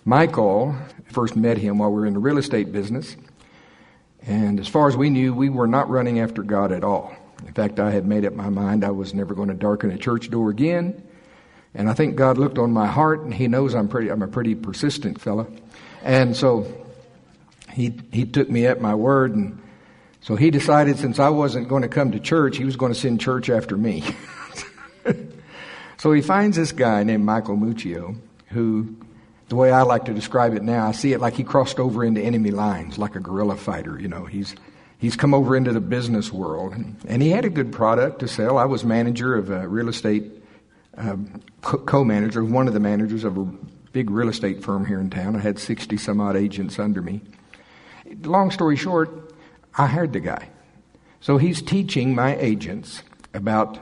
Michael, first met him while we were in the real estate business. And as far as we knew, we were not running after God at all. In fact, I had made up my mind I was never going to darken a church door again. And I think God looked on my heart, and He knows I'm a pretty persistent fella. And so he took me at my word, and so he decided since I wasn't going to come to church, he was going to send church after me. So he finds this guy named Michael Muccio, who, the way I like to describe it now, I see it like he crossed over into enemy lines, like a guerrilla fighter. You know, he's come over into the business world, and he had a good product to sell. I was manager of a real estate, co-manager, one of the managers of a big real estate firm here in town. I had 60 some odd agents under me. Long story short, I hired the guy. So he's teaching my agents about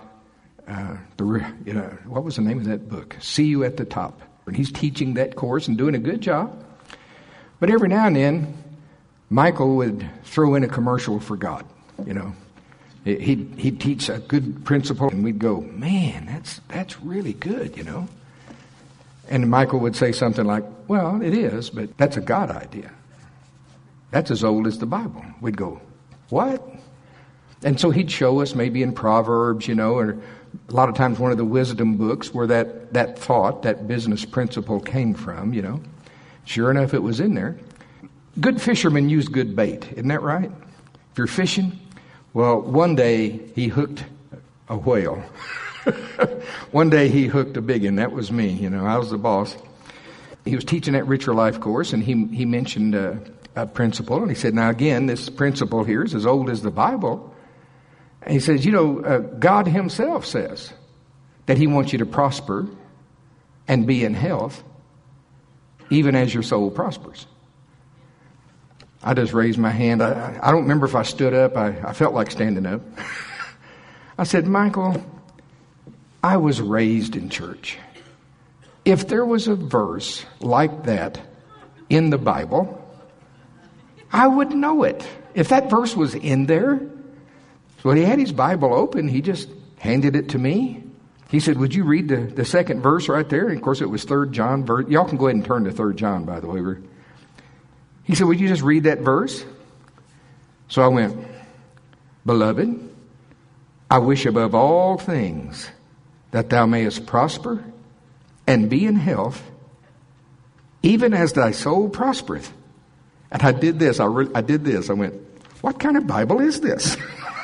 what was the name of that book? See You at the Top. And he's teaching that course and doing a good job. But every now and then, Michael would throw in a commercial for God. You know, he'd teach a good principle, and we'd go, man, that's really good, you know. And Michael would say something like, well, it is, but that's a God idea. That's as old as the Bible. We'd go, what? And so he'd show us maybe in Proverbs, you know, or a lot of times one of the wisdom books where that thought, that business principle came from, you know. Sure enough, it was in there. Good fishermen use good bait. Isn't that right? If you're fishing, well, one day he hooked a whale. One day he hooked a big one. That was me, you know. I was the boss. He was teaching that Richer Life course, and he mentioned a principle. And he said, now again, this principle here is as old as the Bible. And he says, you know, God Himself says that He wants you to prosper and be in health, even as your soul prospers. I just raised my hand. I don't remember if I stood up. I felt like standing up. I said, Michael, I was raised in church. If there was a verse like that in the Bible, I would know it. If that verse was in there, so he had his Bible open. He just handed it to me. He said, would you read the second verse right there? And of course, it was 3 John. Y'all can go ahead and turn to 3 John, by the way. He said, would you just read that verse? So I went, Beloved, I wish above all things that thou mayest prosper and be in health, even as thy soul prospereth. And I did this. I did this. I went, what kind of Bible is this?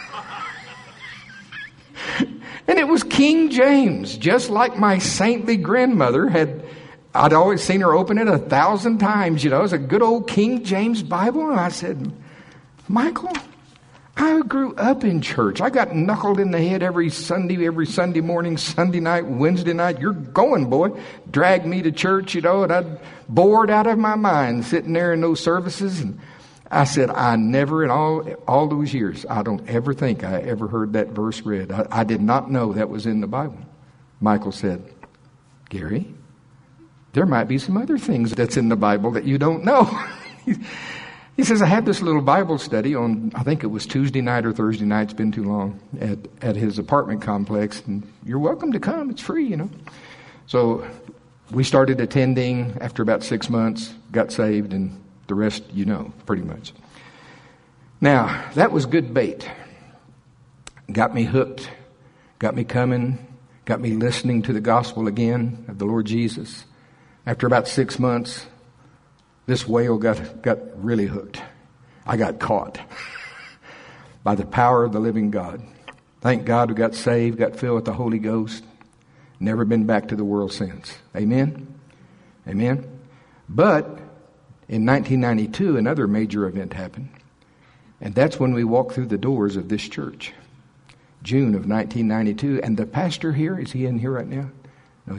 And it was King James, just like my saintly grandmother I'd always seen her open it 1,000 times, you know. It was a good old King James Bible. And I said, Michael, I grew up in church. I got knuckled in the head every Sunday morning, Sunday night, Wednesday night. You're going, boy. Drag me to church, you know, and I'd bored out of my mind sitting there in those services. And I said, I never in all those years, I don't ever think I ever heard that verse read. I did not know that was in the Bible. Michael said, Gary, there might be some other things that's in the Bible that you don't know. He says, I had this little Bible study on, I think it was Tuesday night or Thursday night. It's been too long, at his apartment complex. And you're welcome to come. It's free, you know. So we started attending after about 6 months, got saved, and the rest you know, pretty much. Now, that was good bait. Got me hooked, got me coming, got me listening to the gospel again of the Lord Jesus. After about 6 months, this whale got really hooked. I got caught by the power of the living God. Thank God we got saved, got filled with the Holy Ghost. Never been back to the world since. Amen? Amen? But in 1992, another major event happened. And that's when we walked through the doors of this church. June of 1992. And the pastor here, is he in here right now? No,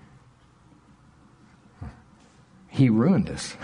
he ruined us.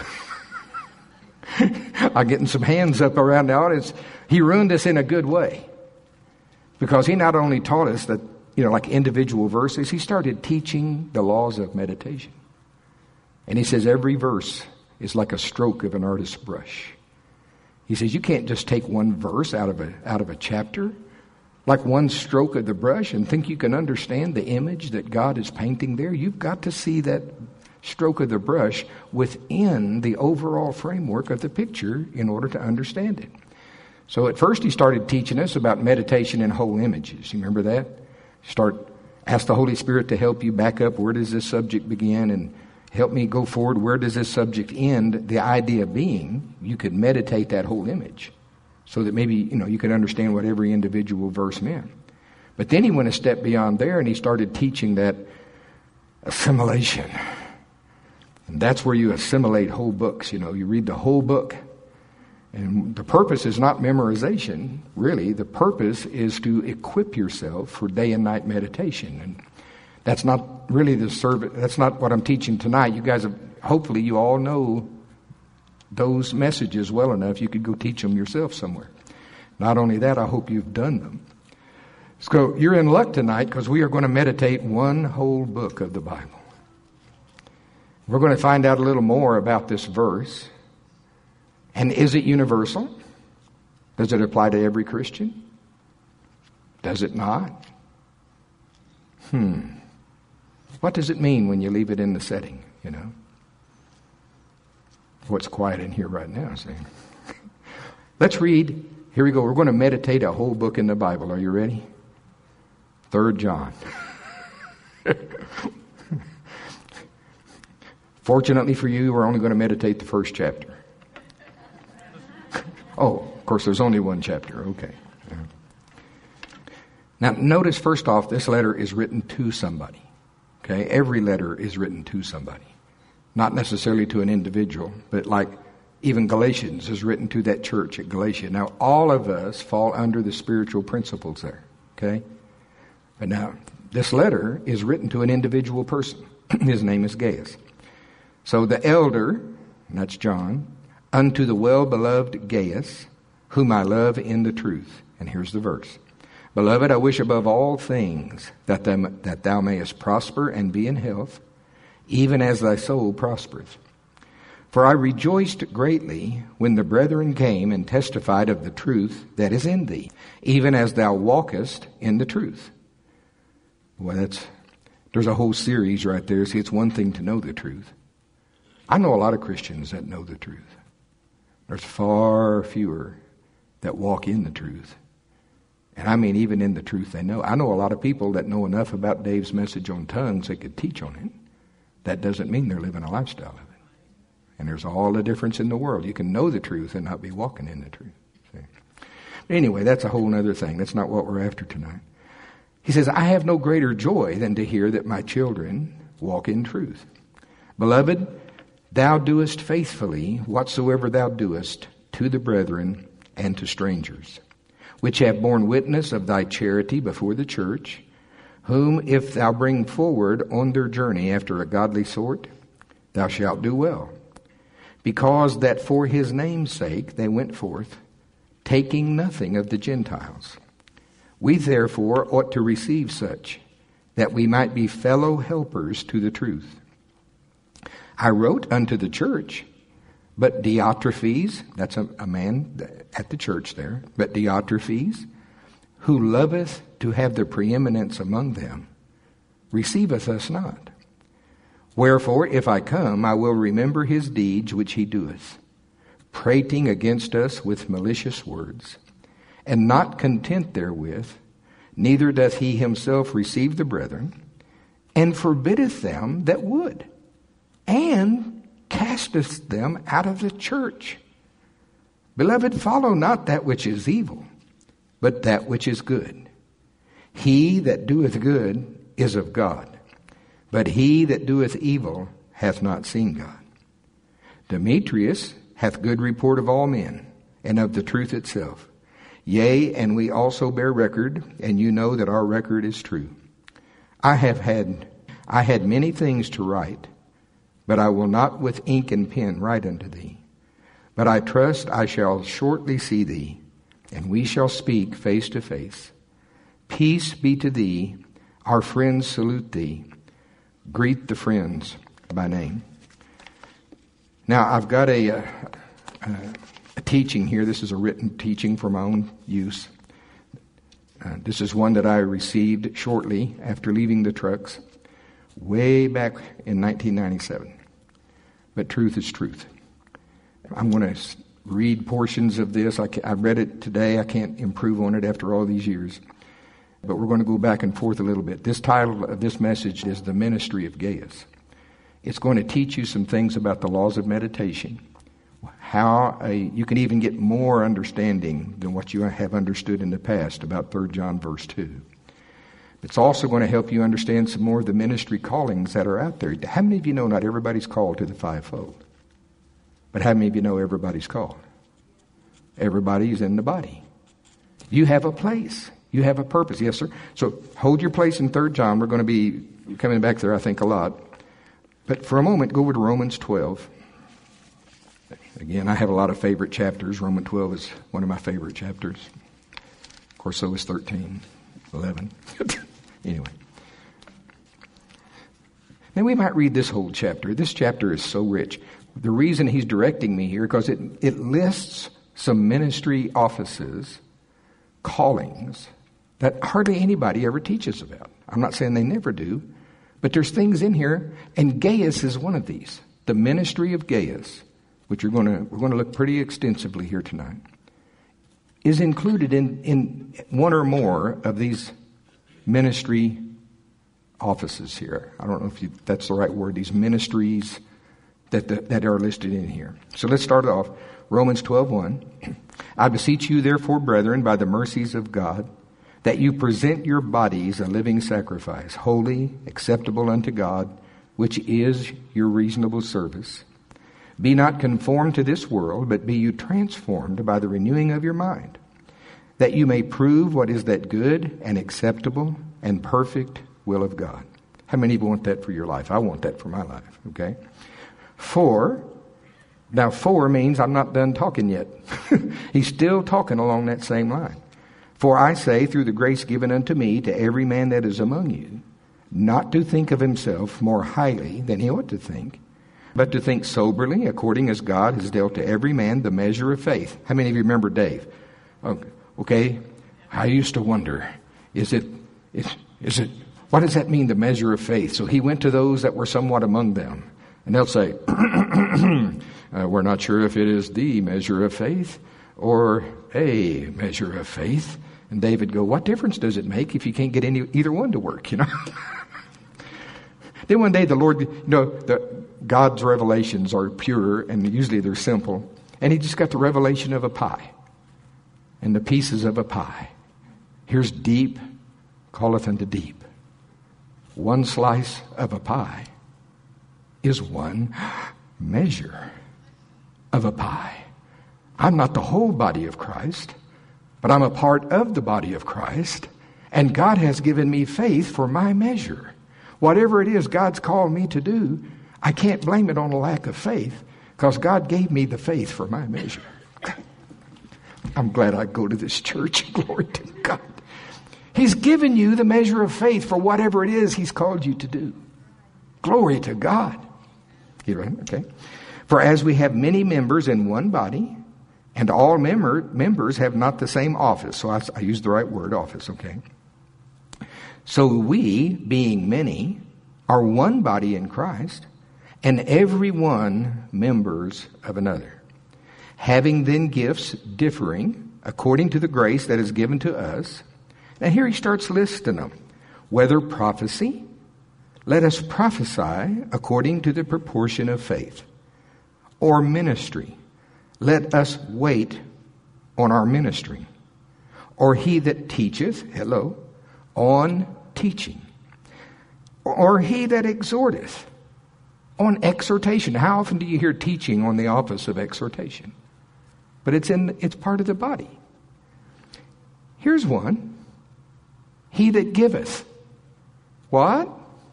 I'm getting some hands up around the audience. He ruined us in a good way. Because he not only taught us that, you know, like individual verses, he started teaching the laws of meditation. And he says every verse is like a stroke of an artist's brush. He says you can't just take one verse out of a chapter, like one stroke of the brush, and think you can understand the image that God is painting there. You've got to see that stroke of the brush within the overall framework of the picture in order to understand it. So at first he started teaching us about meditation in whole images. You remember that? Ask the Holy Spirit to help you back up. Where does this subject begin? And help me go forward. Where does this subject end? The idea being you could meditate that whole image so that maybe, you could understand what every individual verse meant. But then he went a step beyond there and he started teaching that assimilation. And that's where you assimilate whole books. You read the whole book. And the purpose is not memorization, really. The purpose is to equip yourself for day and night meditation. And that's not really that's not what I'm teaching tonight. You guys hopefully you all know those messages well enough you could go teach them yourself somewhere. Not only that, I hope you've done them. So you're in luck tonight because we are going to meditate one whole book of the Bible. We're going to find out a little more about this verse. And is it universal? Does it apply to every Christian? Does it not? What does it mean when you leave it in the setting, What's quiet in here right now, see? Let's read. Here we go. We're going to meditate a whole book in the Bible. Are you ready? 3 John. Fortunately for you, we're only going to meditate the first chapter. Oh, of course, there's only one chapter. Okay. Now, notice first off, this letter is written to somebody. Okay? Every letter is written to somebody. Not necessarily to an individual, but like even Galatians is written to that church at Galatia. Now, all of us fall under the spiritual principles there. Okay? But now, this letter is written to an individual person. His name is Gaius. So the elder, and that's John, unto the well-beloved Gaius, whom I love in the truth. And here's the verse. Beloved, I wish above all things that thou mayest prosper and be in health, even as thy soul prospereth. For I rejoiced greatly when the brethren came and testified of the truth that is in thee, even as thou walkest in the truth. Well, there's a whole series right there. See, it's one thing to know the truth. I know a lot of Christians that know the truth. There's far fewer that walk in the truth. And I mean even in the truth they know. I know a lot of people that know enough about Dave's message on tongues they could teach on it. That doesn't mean they're living a lifestyle of it. And there's all the difference in the world. You can know the truth and not be walking in the truth. See? But anyway, that's a whole other thing. That's not what we're after tonight. He says, I have no greater joy than to hear that my children walk in truth. Beloved, thou doest faithfully whatsoever thou doest to the brethren and to strangers, which have borne witness of thy charity before the church, whom if thou bring forward on their journey after a godly sort, thou shalt do well. Because that for his name's sake they went forth, taking nothing of the Gentiles. We therefore ought to receive such, that we might be fellow helpers to the truth. I wrote unto the church, but Diotrephes, that's a man at the church there, but Diotrephes, who loveth to have the preeminence among them, receiveth us not. Wherefore, if I come, I will remember his deeds which he doeth, prating against us with malicious words, and not content therewith, neither doth he himself receive the brethren, and forbiddeth them that would, and casteth them out of the church. Beloved, follow not that which is evil, but that which is good. He that doeth good is of God, but he that doeth evil hath not seen God. Demetrius hath good report of all men, and of the truth itself. Yea, and we also bear record, and you know that our record is true. I had many things to write, but I will not with ink and pen write unto thee. But I trust I shall shortly see thee, and we shall speak face to face. Peace be to thee. Our friends salute thee. Greet the friends by name. Now, I've got a teaching here. This is a written teaching for my own use. This is one that I received shortly after leaving the trucks. way back in 1997. But truth is truth. I'm going to read portions of this. I read it today. I can't improve on it after all these years. But we're going to go back and forth a little bit. This title of this message is The Ministry of Gaius. It's going to teach you some things about the laws of meditation. How you can even get more understanding than what you have understood in the past about 3 John verse 2. It's also going to help you understand some more of the ministry callings that are out there. How many of you know not everybody's called to the fivefold? But how many of you know everybody's called? Everybody's in the body. You have a place. You have a purpose. Yes, sir. So hold your place in 3 John. We're going to be coming back there, I think, a lot. But for a moment, go over to Romans 12. Again, I have a lot of favorite chapters. Romans 12 is one of my favorite chapters. Of course, so is 13, 11. Anyway. Now, we might read this whole chapter. This chapter is so rich. The reason he's directing me here, because it lists some ministry offices, callings, that hardly anybody ever teaches about. I'm not saying they never do, but there's things in here, and Gaius is one of these. The ministry of Gaius, which we're going to look pretty extensively here tonight, is included in one or more of these ministry offices here. I don't know if that's the right word, these ministries that are listed in here. So let's start off. Romans 12:1. I beseech you, therefore, brethren, by the mercies of God, that you present your bodies a living sacrifice, holy, acceptable unto God, which is your reasonable service. Be not conformed to this world, but be you transformed by the renewing of your mind, that you may prove what is that good and acceptable and perfect will of God. How many of you want that for your life? I want that for my life, okay? For means I'm not done talking yet. He's still talking along that same line. For I say, through the grace given unto me, to every man that is among you, not to think of himself more highly than he ought to think, but to think soberly, according as God has dealt to every man the measure of faith. How many of you remember Dave? Okay, I used to wonder, is it, what does that mean, the measure of faith? So he went to those that were somewhat among them, and they'll say, we're not sure if it is the measure of faith or a measure of faith. And David go, what difference does it make if you can't get either one to work, Then one day the Lord, God's revelations are pure and usually they're simple. And he just got the revelation of a pie and the pieces of a pie. Here's deep, calleth unto deep. One slice of a pie is one measure of a pie. I'm not the whole body of Christ, but I'm a part of the body of Christ, and God has given me faith for my measure. Whatever it is God's called me to do, I can't blame it on a lack of faith, because God gave me the faith for my measure. I'm glad I go to this church. Glory to God. He's given you the measure of faith for whatever it is He's called you to do. Glory to God. Okay. For as we have many members in one body, and all members have not the same office. So I used the right word, office, okay? So we, being many, are one body in Christ, and every one members of another. Having then gifts differing according to the grace that is given to us. And here he starts listing them. Whether prophecy, let us prophesy according to the proportion of faith. Or ministry, let us wait on our ministry. Or he that teacheth, on teaching. Or he that exhorteth, on exhortation. How often do you hear teaching on the office of exhortation? But it's part of the body. Here's one. He that giveth. What?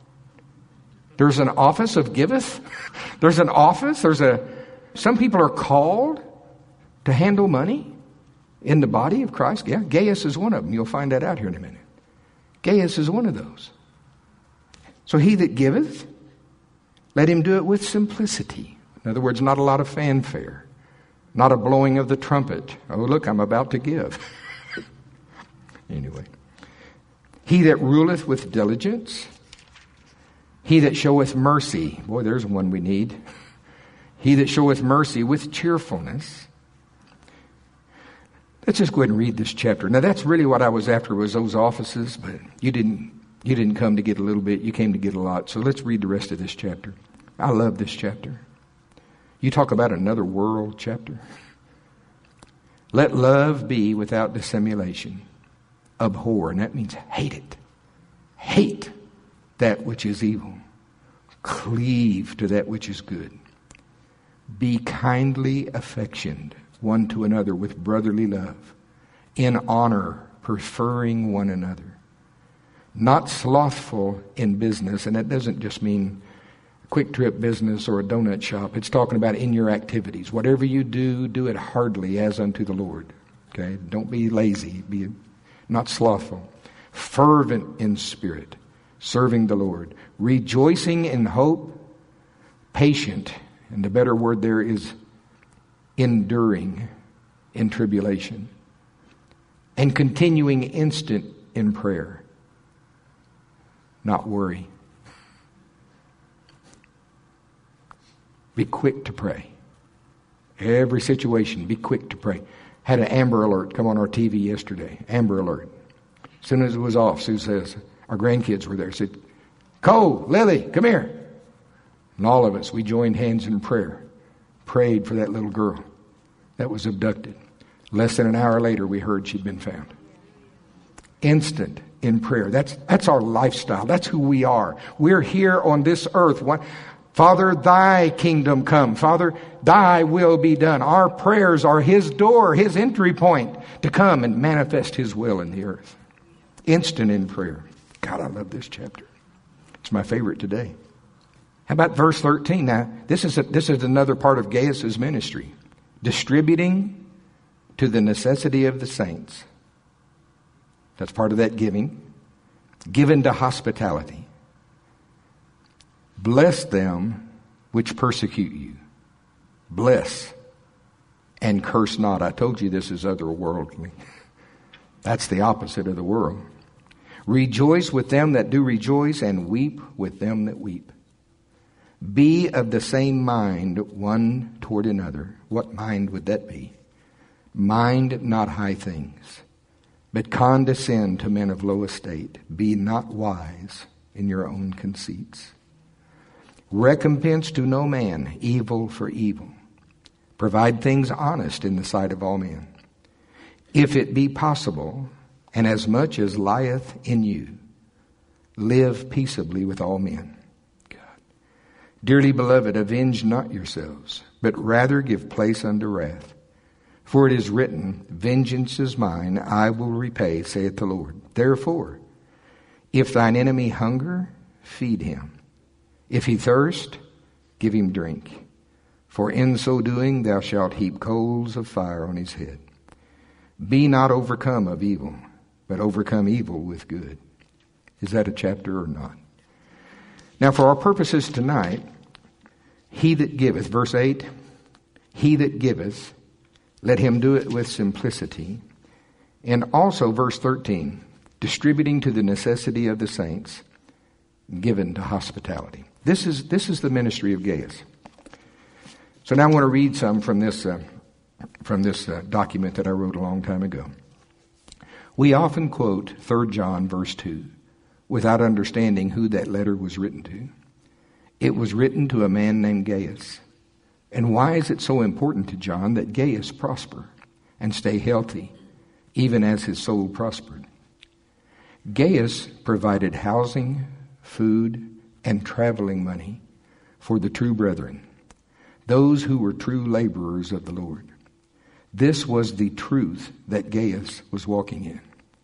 There's an office of giveth? There's an office? Some people are called to handle money in the body of Christ. Yeah, Gaius is one of them. You'll find that out here in a minute. Gaius is one of those. So he that giveth, let him do it with simplicity. In other words, not a lot of fanfare. Not a blowing of the trumpet. Oh, look, I'm about to give. Anyway. He that ruleth with diligence. He that showeth mercy, boy, there's one we need. He that showeth mercy with cheerfulness. Let's just go ahead and read this chapter. Now that's really what I was after, was those offices, but you didn't come to get a little bit, you came to get a lot. So let's read the rest of this chapter. I love this chapter. You talk about another world chapter. Let love be without dissimulation. Abhor, and that means hate it. Hate that which is evil. Cleave to that which is good. Be kindly affectioned one to another with brotherly love, in honor, preferring one another. Not slothful in business, and that doesn't just mean quick trip business or a donut shop. It's talking about in your activities. Whatever you do, do it heartily as unto the Lord. Okay? Don't be lazy. Be not slothful. Fervent in spirit, serving the Lord. Rejoicing in hope. Patient. And the better word there is enduring in tribulation. And continuing instant in prayer. Not worry. Be quick to pray. Every situation, be quick to pray. Had an Amber Alert come on our TV yesterday. Amber Alert. As soon as it was off, Sue says, our grandkids were there. Said, Cole, Lily, come here. And all of us, we joined hands in prayer. Prayed for that little girl that was abducted. Less than an hour later, we heard she'd been found. Instant in prayer. That's our lifestyle. That's who we are. We're here on this earth. Father, thy kingdom come. Father, thy will be done. Our prayers are his door, his entry point to come and manifest his will in the earth. Instant in prayer. God, I love this chapter. It's my favorite today. How about verse 13? Now, this is another part of Gaius' ministry. Distributing to the necessity of the saints. That's part of that giving. Given to hospitality. Bless them which persecute you. Bless and curse not. I told you this is otherworldly. That's the opposite of the world. Rejoice with them that do rejoice, and weep with them that weep. Be of the same mind one toward another. What mind would that be? Mind not high things, but condescend to men of low estate. Be not wise in your own conceits. Recompense to no man evil for evil. Provide things honest in the sight of all men. If it be possible, and as much as lieth in you, live peaceably with all men. God. Dearly beloved, avenge not yourselves, but rather give place unto wrath. For it is written, Vengeance is mine, I will repay, saith the Lord. Therefore, if thine enemy hunger, feed him. If he thirst, give him drink. For in so doing thou shalt heap coals of fire on his head. Be not overcome of evil, but overcome evil with good. Is that a chapter or not? Now for our purposes tonight, he that giveth, verse 8, he that giveth, let him do it with simplicity. And also verse 13, distributing to the necessity of the saints, given to hospitality. This is the ministry of Gaius. So now I want to read some from this document that I wrote a long time ago. We often quote 3 John verse 2 without understanding who that letter was written to. It was written to a man named Gaius. And why is it so important to John that Gaius prosper and stay healthy, even as his soul prospered? Gaius provided housing, food, and traveling money for the true brethren, those who were true laborers of the Lord. This was the truth that Gaius was walking in.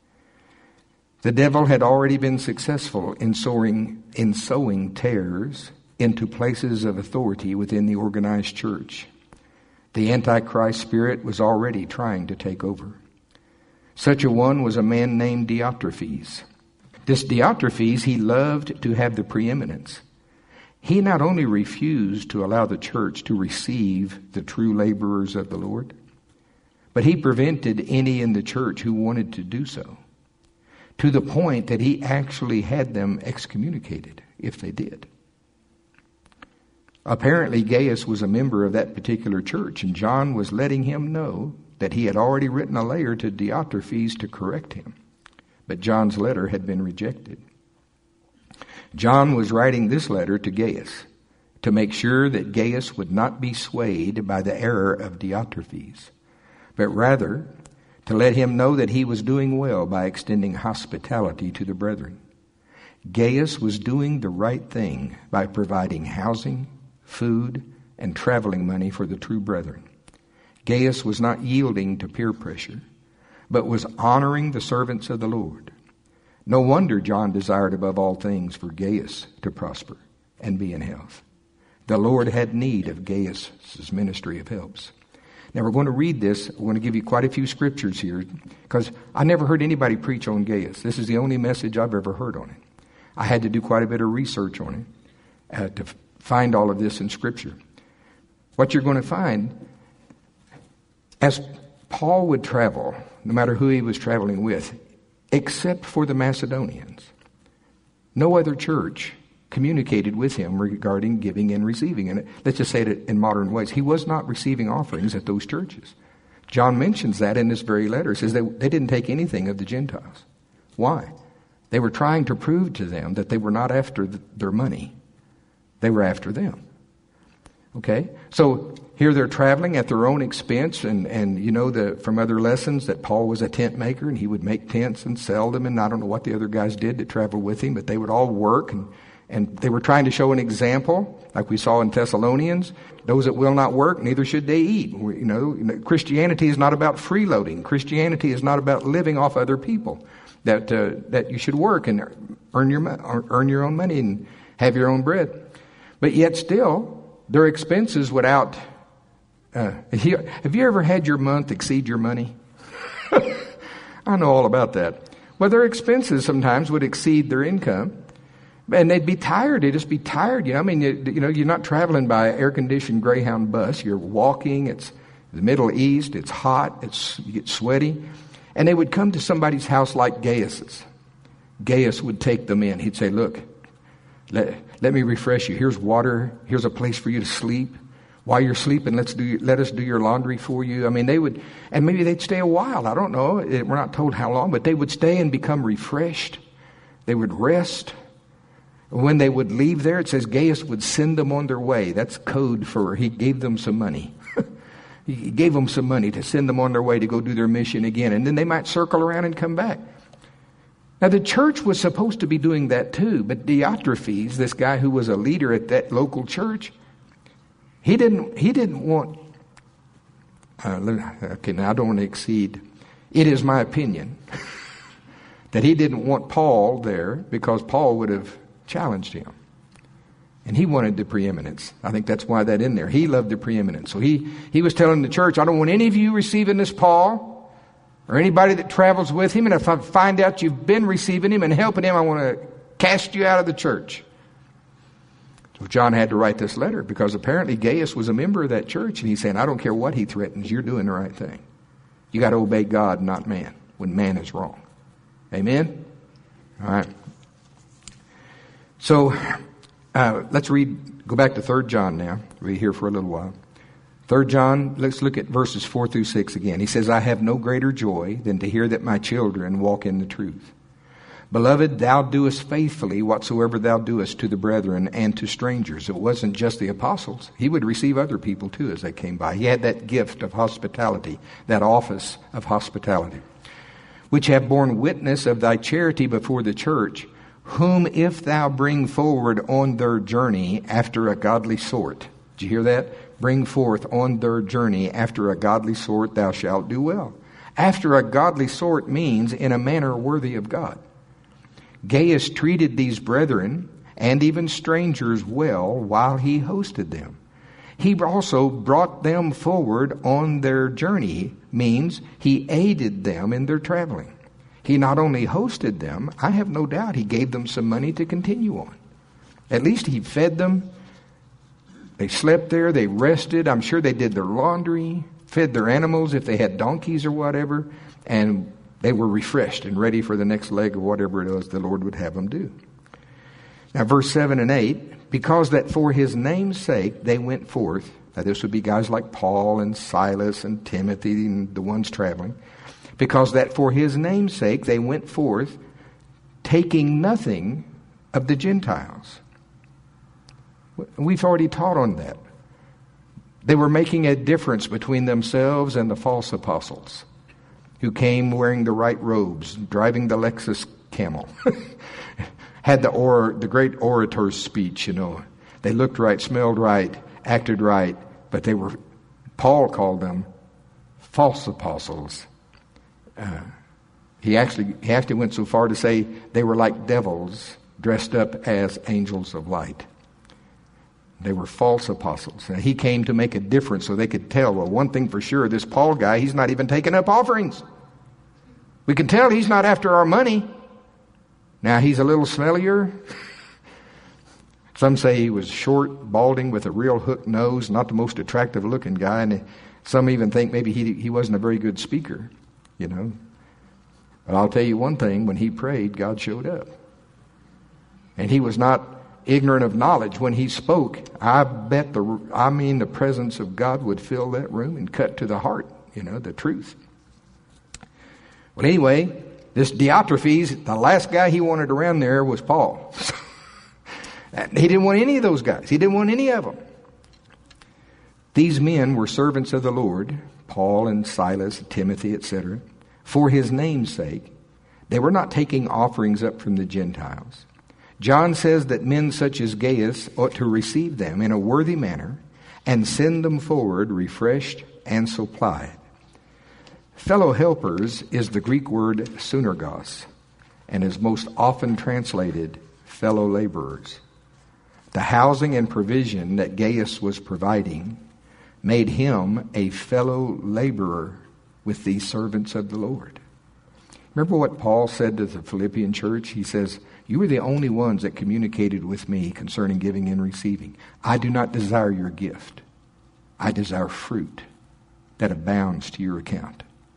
The devil had already been successful in sowing tares into places of authority within the organized church. The Antichrist spirit was already trying to take over. Such a one was a man named Diotrephes. This Diotrephes, he loved to have the preeminence. He not only refused to allow the church to receive the true laborers of the Lord, but he prevented any in the church who wanted to do so, to the point that he actually had them excommunicated. if they did. Apparently, Gaius was a member of that particular church, and John was letting him know that he had already written a letter to Diotrephes to correct him. But John's letter had been rejected. John was writing this letter to Gaius to make sure that Gaius would not be swayed by the error of Diotrephes, but rather to let him know that he was doing well by extending hospitality to the brethren. Gaius was doing the right thing by providing housing, food, and traveling money for the true brethren. Gaius was not yielding to peer pressure, but was honoring the servants of the Lord. No wonder John desired above all things for Gaius to prosper and be in health. The Lord had need of Gaius' ministry of helps. Now we're going to read this. We're going to give you quite a few scriptures here because I never heard anybody preach on Gaius. This is the only message I've ever heard on it. I had to do quite a bit of research on it to find all of this in Scripture. What you're going to find, as Paul would travel, no matter who he was traveling with, except for the Macedonians, no other church communicated with him regarding giving and receiving. And let's just say it in modern ways. He was not receiving offerings at those churches. John mentions that in this very letter. He says they didn't take anything of the Gentiles. Why? They were trying to prove to them that they were not after their money. They were after them. Okay? So here they're traveling at their own expense, and you know from other lessons that Paul was a tent maker, and he would make tents and sell them, and I don't know what the other guys did to travel with him, but they would all work, and they were trying to show an example, like we saw in Thessalonians. Those that will not work, neither should they eat. You know, Christianity is not about freeloading. Christianity is not about living off other people. That you should work and earn your own money and have your own bread. But yet still, their expenses without... have you ever had your month exceed your money? I know all about that. Well, their expenses sometimes would exceed their income. And they'd be tired. They'd just be tired. You know, I mean, you're not traveling by an air-conditioned Greyhound bus. You're walking. It's the Middle East. It's hot. You get sweaty. And they would come to somebody's house like Gaius's. Gaius would take them in. He'd say, look, let me refresh you. Here's water. Here's a place for you to sleep. While you're sleeping, let us do your laundry for you. I mean, they would, and maybe they'd stay a while. I don't know. We're not told how long, but they would stay and become refreshed. They would rest. When they would leave there, it says Gaius would send them on their way. That's code for he gave them some money. He gave them some money to send them on their way to go do their mission again. And then they might circle around and come back. Now, the church was supposed to be doing that too. But Diotrephes, this guy who was a leader at that local church, he didn't want... okay, now I don't want to exceed. It is my opinion that he didn't want Paul there because Paul would have challenged him. And he wanted the preeminence. I think that's why that's in there. He loved the preeminence. So he was telling the church, I don't want any of you receiving this Paul or anybody that travels with him. And if I find out you've been receiving him and helping him, I want to cast you out of the church. So John had to write this letter because apparently Gaius was a member of that church. And he's saying, I don't care what he threatens. You're doing the right thing. You got to obey God, not man, when man is wrong. Amen? All right. So let's go back to 3 John now. We'll be here for a little while. 3 John, let's look at verses 4 through 6 again. He says, I have no greater joy than to hear that my children walk in the truth. Beloved, thou doest faithfully whatsoever thou doest to the brethren and to strangers. It wasn't just the apostles. He would receive other people too as they came by. He had that gift of hospitality, that office of hospitality, which have borne witness of thy charity before the church, whom if thou bring forward on their journey after a godly sort. Did you hear that? Bring forth on their journey after a godly sort, thou shalt do well. After a godly sort means in a manner worthy of God. Gaius treated these brethren and even strangers well while he hosted them. He also brought them forward on their journey, means he aided them in their traveling. He not only hosted them, I have no doubt he gave them some money to continue on. At least he fed them. They slept there. They rested. I'm sure they did their laundry, fed their animals if they had donkeys or whatever, and they were refreshed and ready for the next leg of whatever it was the Lord would have them do. Now, verse 7 and 8, because that for his name's sake they went forth. Now, this would be guys like Paul and Silas and Timothy and the ones traveling. Because that for his name's sake they went forth, taking nothing of the Gentiles. We've already taught on that. They were making a difference between themselves and the false apostles who came wearing the right robes, driving the Lexus camel. Had the great orator's speech, you know. They looked right, smelled right, acted right, but Paul called them false apostles. He actually went so far to say they were like devils dressed up as angels of light. They were false apostles. And he came to make a difference so they could tell, well, one thing for sure, this Paul guy, he's not even taking up offerings. We can tell he's not after our money. Now, he's a little smellier. Some say he was short, balding, with a real hooked nose, not the most attractive looking guy. And some even think maybe he wasn't a very good speaker, you know. But I'll tell you one thing, when he prayed, God showed up. And he was not ignorant of knowledge. When he spoke, I bet the presence of God would fill that room and cut to the heart, you know, the truth. Well, anyway, this Diotrephes, the last guy he wanted around there was Paul. He didn't want any of those guys. He didn't want any of them. These men were servants of the Lord, Paul and Silas, Timothy, etc. For his name's sake, they were not taking offerings up from the Gentiles. John says that men such as Gaius ought to receive them in a worthy manner and send them forward refreshed and supplied. Fellow helpers is the Greek word synergos and is most often translated fellow laborers. The housing and provision that Gaius was providing made him a fellow laborer with these servants of the Lord. Remember what Paul said to the Philippian church? He says, you were the only ones that communicated with me concerning giving and receiving. I do not desire your gift. I desire fruit that abounds to your account.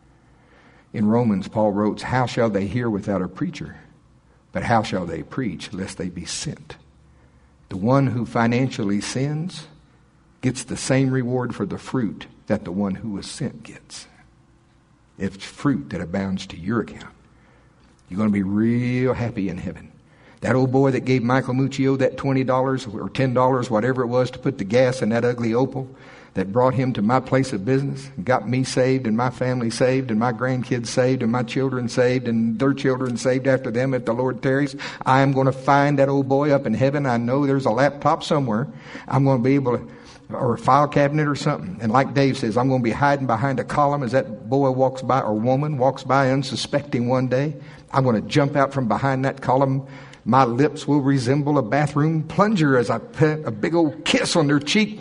In Romans, Paul wrote, how shall they hear without a preacher? But how shall they preach lest they be sent? The one who financially sends gets the same reward for the fruit that the one who was sent gets. It's fruit that abounds to your account. You're going to be real happy in heaven. That old boy that gave Michael Muccio that $20 or $10, whatever it was, to put the gas in that ugly Opel, that brought him to my place of business, and got me saved and my family saved and my grandkids saved and my children saved and their children saved after them if the Lord tarries. I am going to find that old boy up in heaven. I know there's a laptop somewhere. I'm going to be able to, or a file cabinet or something. And like Dave says, I'm going to be hiding behind a column as that boy walks by or woman walks by unsuspecting one day. I'm going to jump out from behind that column. My lips will resemble a bathroom plunger as I put a big old kiss on their cheek.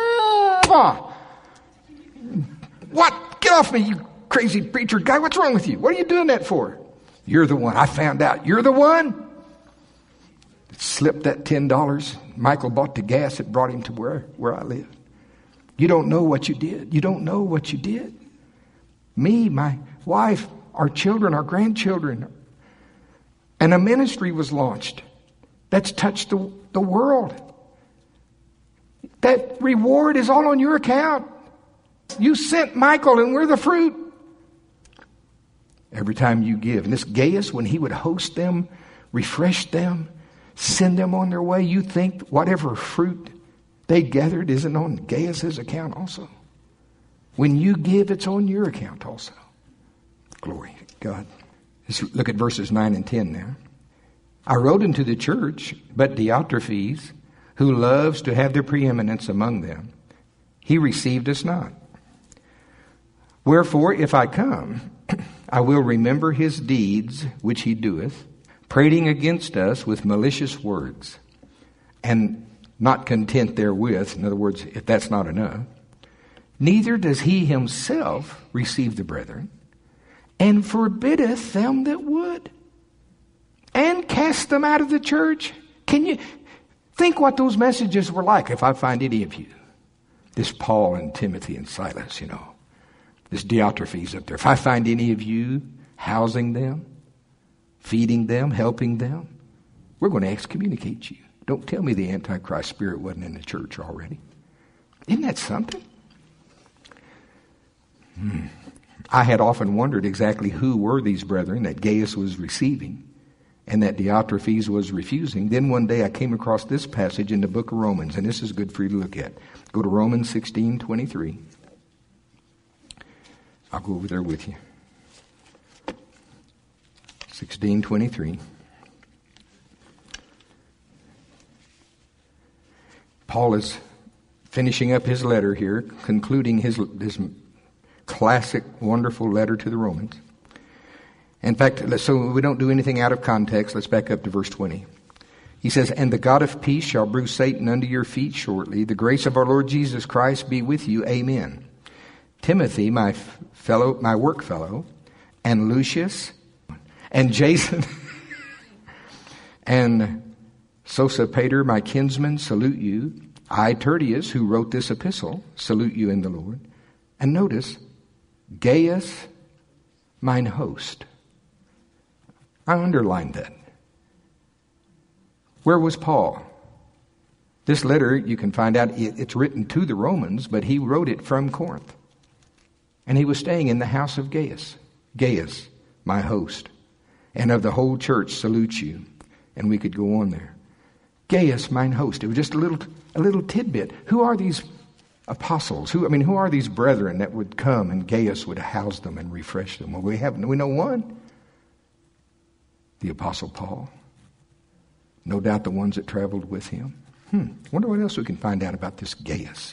What? Get off me, you crazy preacher guy. What's wrong with you? What are you doing that for? You're the one. I found out. You're the one? Slipped that $10. Michael bought the gas that brought him to where I live. You don't know what you did. You don't know what you did. Me, my wife, our children, our grandchildren. And a ministry was launched that's touched the world. That reward is all on your account. You sent Michael and we're the fruit. Every time you give. And this Gaius, when he would host them, refresh them, send them on their way, you think whatever fruit they gathered isn't on Gaius's account also. When you give, it's on your account also. Glory to God. Let's look at verses 9 and 10 now. I wrote unto the church, but Diotrephes, who loves to have the preeminence among them, he received us not. Wherefore, if I come, I will remember his deeds which he doeth, prating against us with malicious words, and not content therewith. In other words, if that's not enough, neither does he himself receive the brethren, and forbiddeth them that would, and cast them out of the church. Can you think what those messages were like if I find any of you? This Paul and Timothy and Silas, you know. This Diotrephes up there. If I find any of you housing them, feeding them, helping them, we're going to excommunicate you. Don't tell me the Antichrist spirit wasn't in the church already. Isn't that something? I had often wondered exactly who were these brethren that Gaius was receiving and that Diotrephes was refusing. Then one day I came across this passage in the book of Romans, and this is good for you to look at. Go to Romans 16:23. I'll go over there with you. 16:23. Paul is finishing up his letter here, concluding his classic, wonderful letter to the Romans. In fact, so we don't do anything out of context, let's back up to verse 20. He says, "And the God of peace shall bruise Satan under your feet shortly. The grace of our Lord Jesus Christ be with you. Amen. Timothy, my work fellow, and Lucius, and Jason, and Sosipater, my kinsman, salute you. I, Tertius, who wrote this epistle, salute you in the Lord." And notice, Gaius, mine host. I underlined that. Where was Paul? This letter, you can find out, it's written to the Romans, but he wrote it from Corinth. And he was staying in the house of Gaius. Gaius, my host, and of the whole church salute you. And we could go on there. Gaius, mine host. It was just a little tidbit. Who are these apostles? Who are these brethren that would come and Gaius would house them and refresh them? Well, we know one. The Apostle Paul. No doubt the ones that traveled with him. Wonder what else we can find out about this Gaius,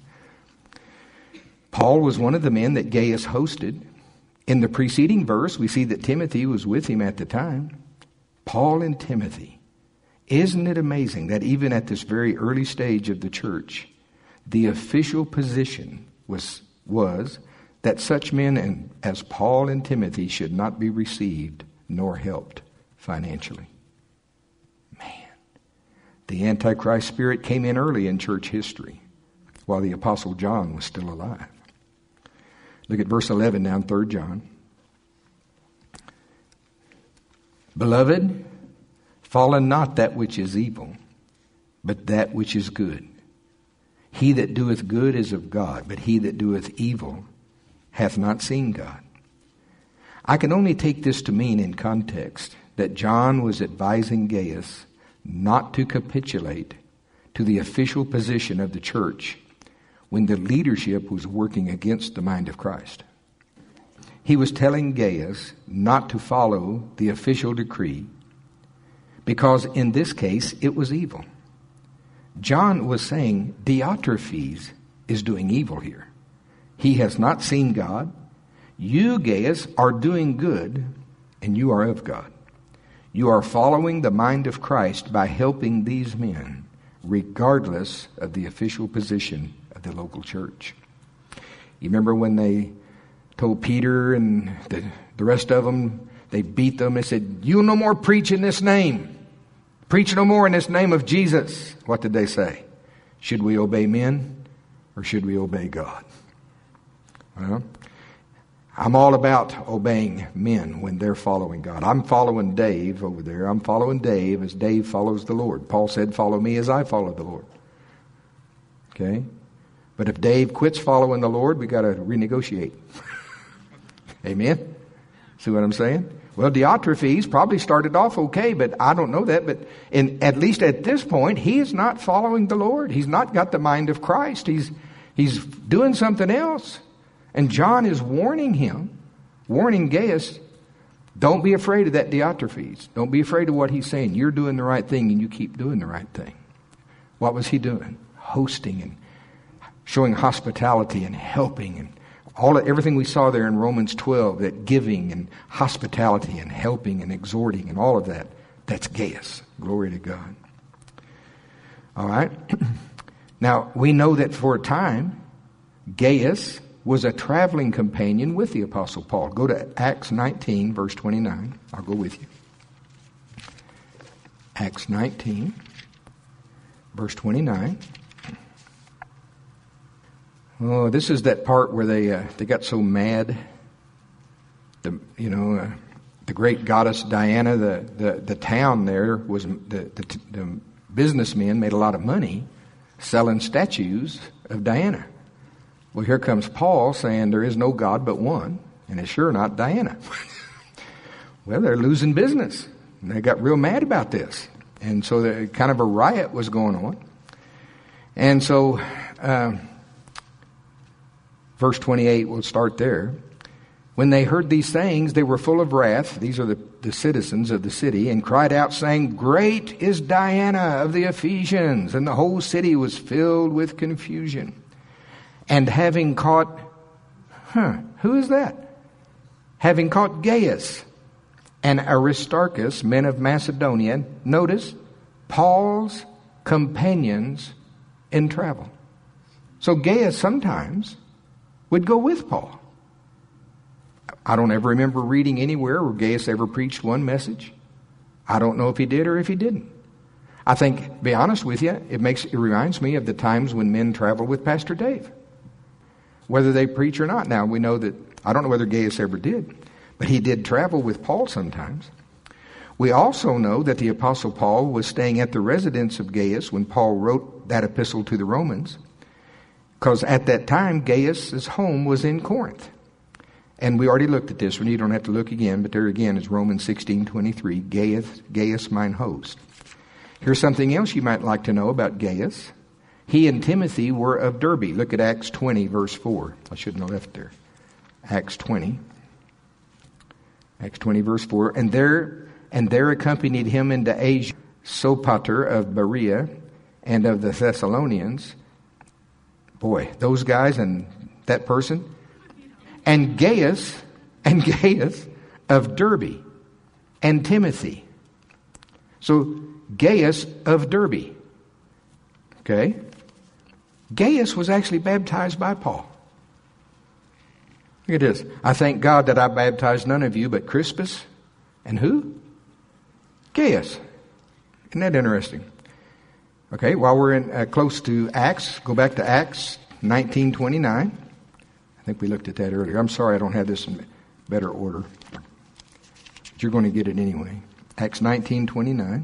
Paul was one of the men that Gaius hosted. In the preceding verse, we see that Timothy was with him at the time. Paul and Timothy. Isn't it amazing that even at this very early stage of the church, the official position was that such men as Paul and Timothy should not be received nor helped financially? Man, the Antichrist spirit came in early in church history while the Apostle John was still alive. Look at verse 11 now in 3 John. "Beloved, follow not that which is evil, but that which is good. He that doeth good is of God, but he that doeth evil hath not seen God." I can only take this to mean in context that John was advising Gaius not to capitulate to the official position of the church when the leadership was working against the mind of Christ. He was telling Gaius not to follow the official decree because in this case it was evil. John was saying Diotrephes is doing evil here. He has not seen God. You, Gaius, are doing good, and you are of God. You are following the mind of Christ by helping these men, regardless of the official position of the local church. You remember when they told Peter and the rest of them, they beat them and said, "You no more preach in this name. Preach no more in this name of Jesus." What did they say? Should we obey men or should we obey God? Well, I'm all about obeying men when they're following God. I'm following Dave over there. I'm following Dave as Dave follows the Lord. Paul said, "Follow me as I follow the Lord." Okay? But if Dave quits following the Lord, we got to renegotiate. Amen? See what I'm saying? Well, Diotrephes probably started off okay, but I don't know that. But at least at this point, he is not following the Lord. He's not got the mind of Christ. He's doing something else. And John is warning Gaius, don't be afraid of that Diotrephes. Don't be afraid of what he's saying. You're doing the right thing and you keep doing the right thing. What was he doing? Hosting and showing hospitality and helping and everything we saw there in Romans 12, that giving and hospitality and helping and exhorting and all of that, that's Gaius. Glory to God. All right. Now, we know that for a time, Gaius was a traveling companion with the Apostle Paul. Go to Acts 19, verse 29. I'll go with you. Acts 19, verse 29. Oh, this is that part where they got so mad. The the great goddess Diana, the town there was, the businessmen made a lot of money selling statues of Diana. Well, here comes Paul saying there is no God but one, and it's sure not Diana. Well, they're losing business. And they got real mad about this. And so kind of a riot was going on. And so, verse 28, we'll start there. When they heard these things, they were full of wrath. These are the citizens of the city, and cried out, saying, "Great is Diana of the Ephesians." And the whole city was filled with confusion. And having caught, who is that? Having caught Gaius and Aristarchus, men of Macedonia, notice, Paul's companions in travel. So Gaius sometimes would go with Paul. I don't ever remember reading anywhere where Gaius ever preached one message. I don't know if he did or if he didn't. I think, to be honest with you, it reminds me of the times when men travel with Pastor Dave, whether they preach or not. Now, we know that, I don't know whether Gaius ever did, but he did travel with Paul sometimes. We also know that the Apostle Paul was staying at the residence of Gaius when Paul wrote that epistle to the Romans, because at that time, Gaius' home was in Corinth. And we already looked at this one. You don't have to look again, but there again is Romans 16:23, Gaius mine host. Here's something else you might like to know about Gaius. He and Timothy were of Derbe. Look at Acts 20, verse 4. I shouldn't have left there. Acts 20. Acts 20, verse 4. And there accompanied him into Asia Sopater of Berea and of the Thessalonians. Boy, those guys and that person. And Gaius of Derbe and Timothy. So Gaius of Derbe. Okay? Gaius was actually baptized by Paul. Look at this. I thank God that I baptized none of you but Crispus and who? Gaius. Isn't that interesting? Okay, while we're in close to Acts, go back to Acts 19:29. I think we looked at that earlier. I'm sorry I don't have this in better order. But you're going to get it anyway. Acts 19:29.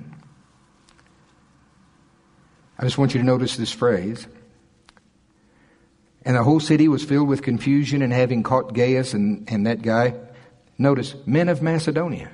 I just want you to notice this phrase. And the whole city was filled with confusion, and having caught Gaius and that guy, notice, men of Macedonia.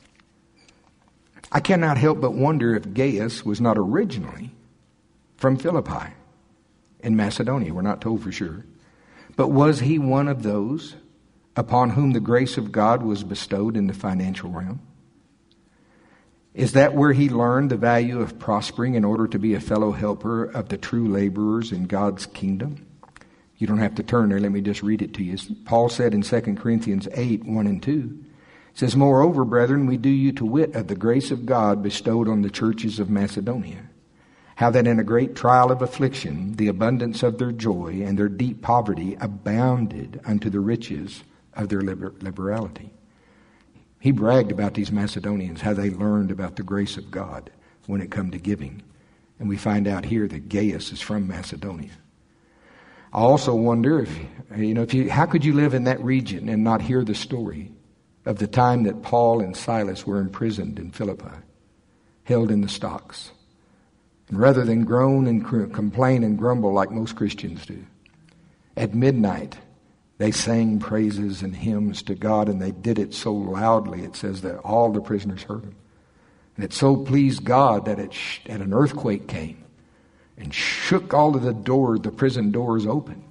I cannot help but wonder if Gaius was not originally from Philippi in Macedonia. We're not told for sure. But was he one of those upon whom the grace of God was bestowed in the financial realm? Is that where he learned the value of prospering in order to be a fellow helper of the true laborers in God's kingdom? You don't have to turn there. Let me just read it to you. Paul said in 2 Corinthians 8, 1 and 2, it says, "Moreover, brethren, we do you to wit of the grace of God bestowed on the churches of Macedonia, how that in a great trial of affliction, the abundance of their joy and their deep poverty abounded unto the riches of their liberality." He bragged about these Macedonians, how they learned about the grace of God when it come to giving. And we find out here that Gaius is from Macedonia. I also wonder how could you live in that region and not hear the story of the time that Paul and Silas were imprisoned in Philippi, held in the stocks. And rather than groan and complain and grumble like most Christians do, at midnight they sang praises and hymns to God, and they did it so loudly, it says that all the prisoners heard them. And it so pleased God that an earthquake came and shook all of the prison doors open.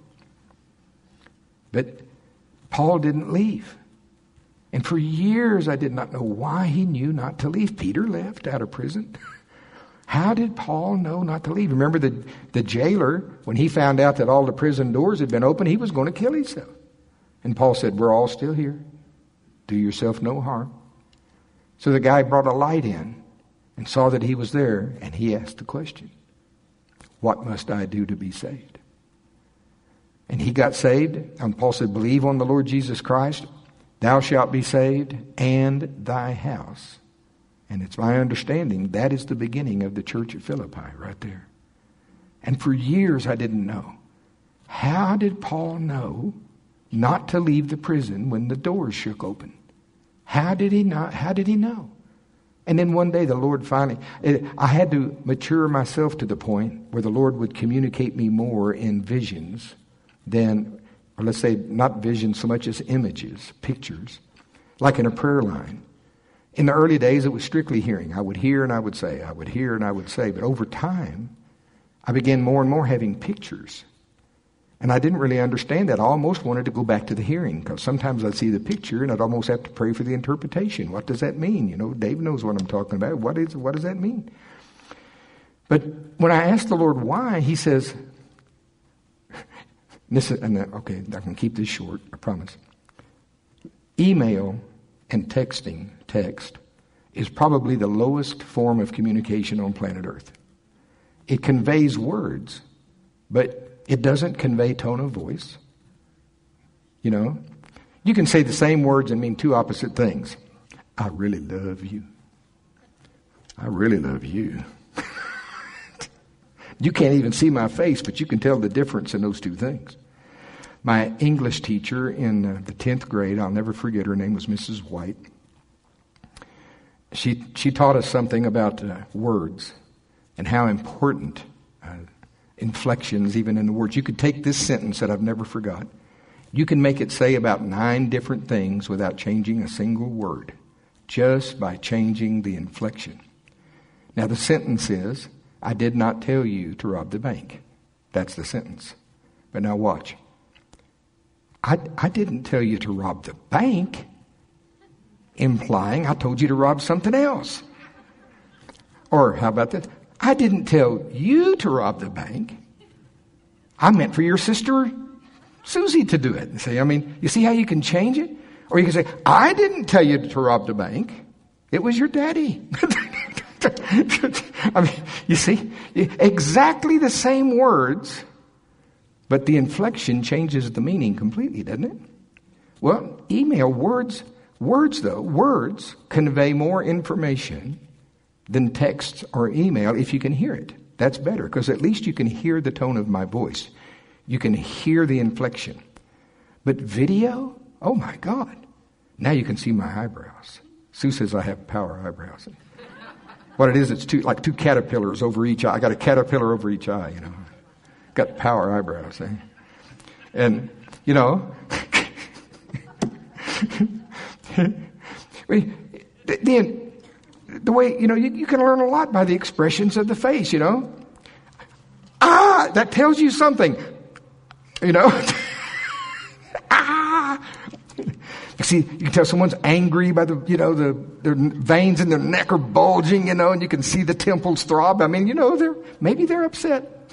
But Paul didn't leave. And for years I did not know why he knew not to leave. Peter left out of prison. How did Paul know not to leave? Remember the jailer, when he found out that all the prison doors had been opened, he was going to kill himself. And Paul said, "We're all still here. Do yourself no harm." So the guy brought a light in and saw that he was there, and he asked the question, "What must I do to be saved?" And he got saved. And Paul said, "Believe on the Lord Jesus Christ, thou shalt be saved, and thy house." And it's my understanding that is the beginning of the church at Philippi right there. And for years I didn't know. How did Paul know not to leave the prison when the doors shook open? How did he not? How did he know? And then one day the Lord I had to mature myself to the point where the Lord would communicate me more in visions than, or let's say not visions so much as images, pictures, like in a prayer line. In the early days, it was strictly hearing. I would hear and I would say, I would hear and I would say. But over time, I began more and more having pictures. And I didn't really understand that. I almost wanted to go back to the hearing, because sometimes I'd see the picture and I'd almost have to pray for the interpretation. What does that mean? You know, Dave knows what I'm talking about. What does that mean? But when I asked the Lord why, he says, okay, I can keep this short, I promise. Email and text is probably the lowest form of communication on planet Earth. It conveys words, but it doesn't convey tone of voice. You know, you can say the same words and mean two opposite things. I really love you. I really love you. You can't even see my face, but you can tell the difference in those two things. My English teacher in the 10th grade, I'll never forget, her name was Mrs. White. She taught us something about words and how important inflections, even in the words. You could take this sentence that I've never forgot. You can make it say about 9 different things without changing a single word, just by changing the inflection. Now the sentence is, I did not tell you to rob the bank. That's the sentence. But now watch. I didn't tell you to rob the bank, implying I told you to rob something else. Or how about this? I didn't tell you to rob the bank. I meant for your sister Susie to do it. See, I mean, you see how you can change it? Or you can say, I didn't tell you to rob the bank. It was your daddy. I mean, you see, exactly the same words, but the inflection changes the meaning completely, doesn't it? Well, email words convey more information than text or email if you can hear it. That's better, because at least you can hear the tone of my voice. You can hear the inflection. But video? Oh my God. Now you can see my eyebrows. Sue says I have power eyebrows. What it is, it's two caterpillars over each eye. I got a caterpillar over each eye, you know. Got power eyebrows, eh? And, you know, the way, you know, you can learn a lot by the expressions of the face, you know. That tells you something, you know. You see, you can tell someone's angry by their veins in their neck are bulging, you know, and you can see the temples throb. I mean, you know, maybe they're upset.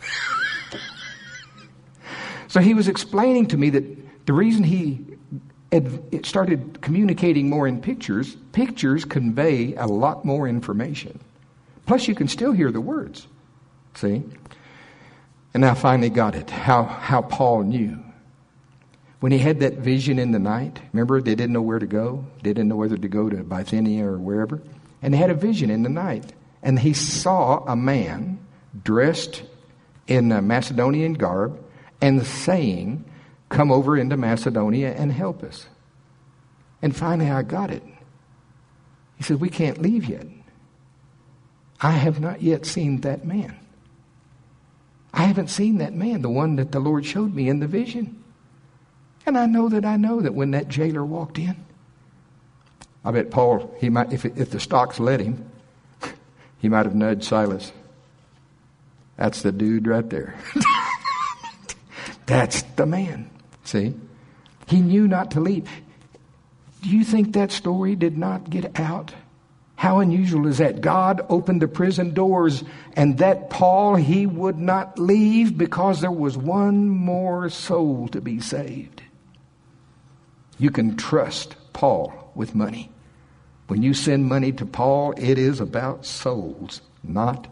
So he was explaining to me that the reason he started communicating more in pictures convey a lot more information. Plus, you can still hear the words. See? And I finally got it, how Paul knew. When he had that vision in the night, remember, they didn't know where to go. They didn't know whether to go to Bithynia or wherever. And they had a vision in the night. And he saw a man dressed in a Macedonian garb and saying, come over into Macedonia and help us. And finally I got it. He said, we can't leave yet. I have not yet seen that man. I haven't seen that man, the one that the Lord showed me in the vision. And I know that when that jailer walked in, I bet Paul, he might, if the stocks let him, he might have nudged Silas. That's the dude right there. That's the man. See? He knew not to leave. Do you think that story did not get out? How unusual is that? God opened the prison doors, and that Paul, he would not leave because there was one more soul to be saved. You can trust Paul with money. When you send money to Paul, it is about souls, not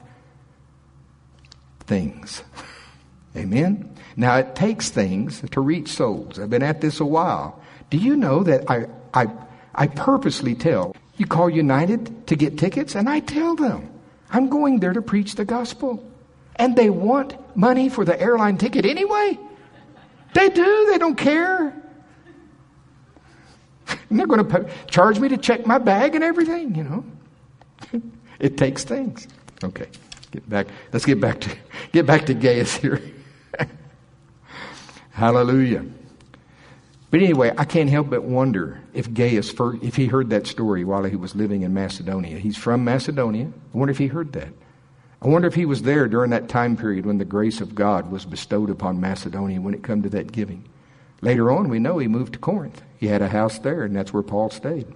things. Amen? Now, it takes things to reach souls. I've been at this a while. Do you know that I purposely tell, you call United to get tickets, and I tell them, I'm going there to preach the gospel. And they want money for the airline ticket anyway. They do. They don't care. And they're going to charge me to check my bag and everything, you know. It takes things. Okay, let's get back to Gaius here. Hallelujah. But anyway, I can't help but wonder if Gaius, if he heard that story while he was living in Macedonia. He's from Macedonia. I wonder if he heard that. I wonder if he was there during that time period when the grace of God was bestowed upon Macedonia when it come to that giving. Later on, we know he moved to Corinth. He had a house there, and that's where Paul stayed.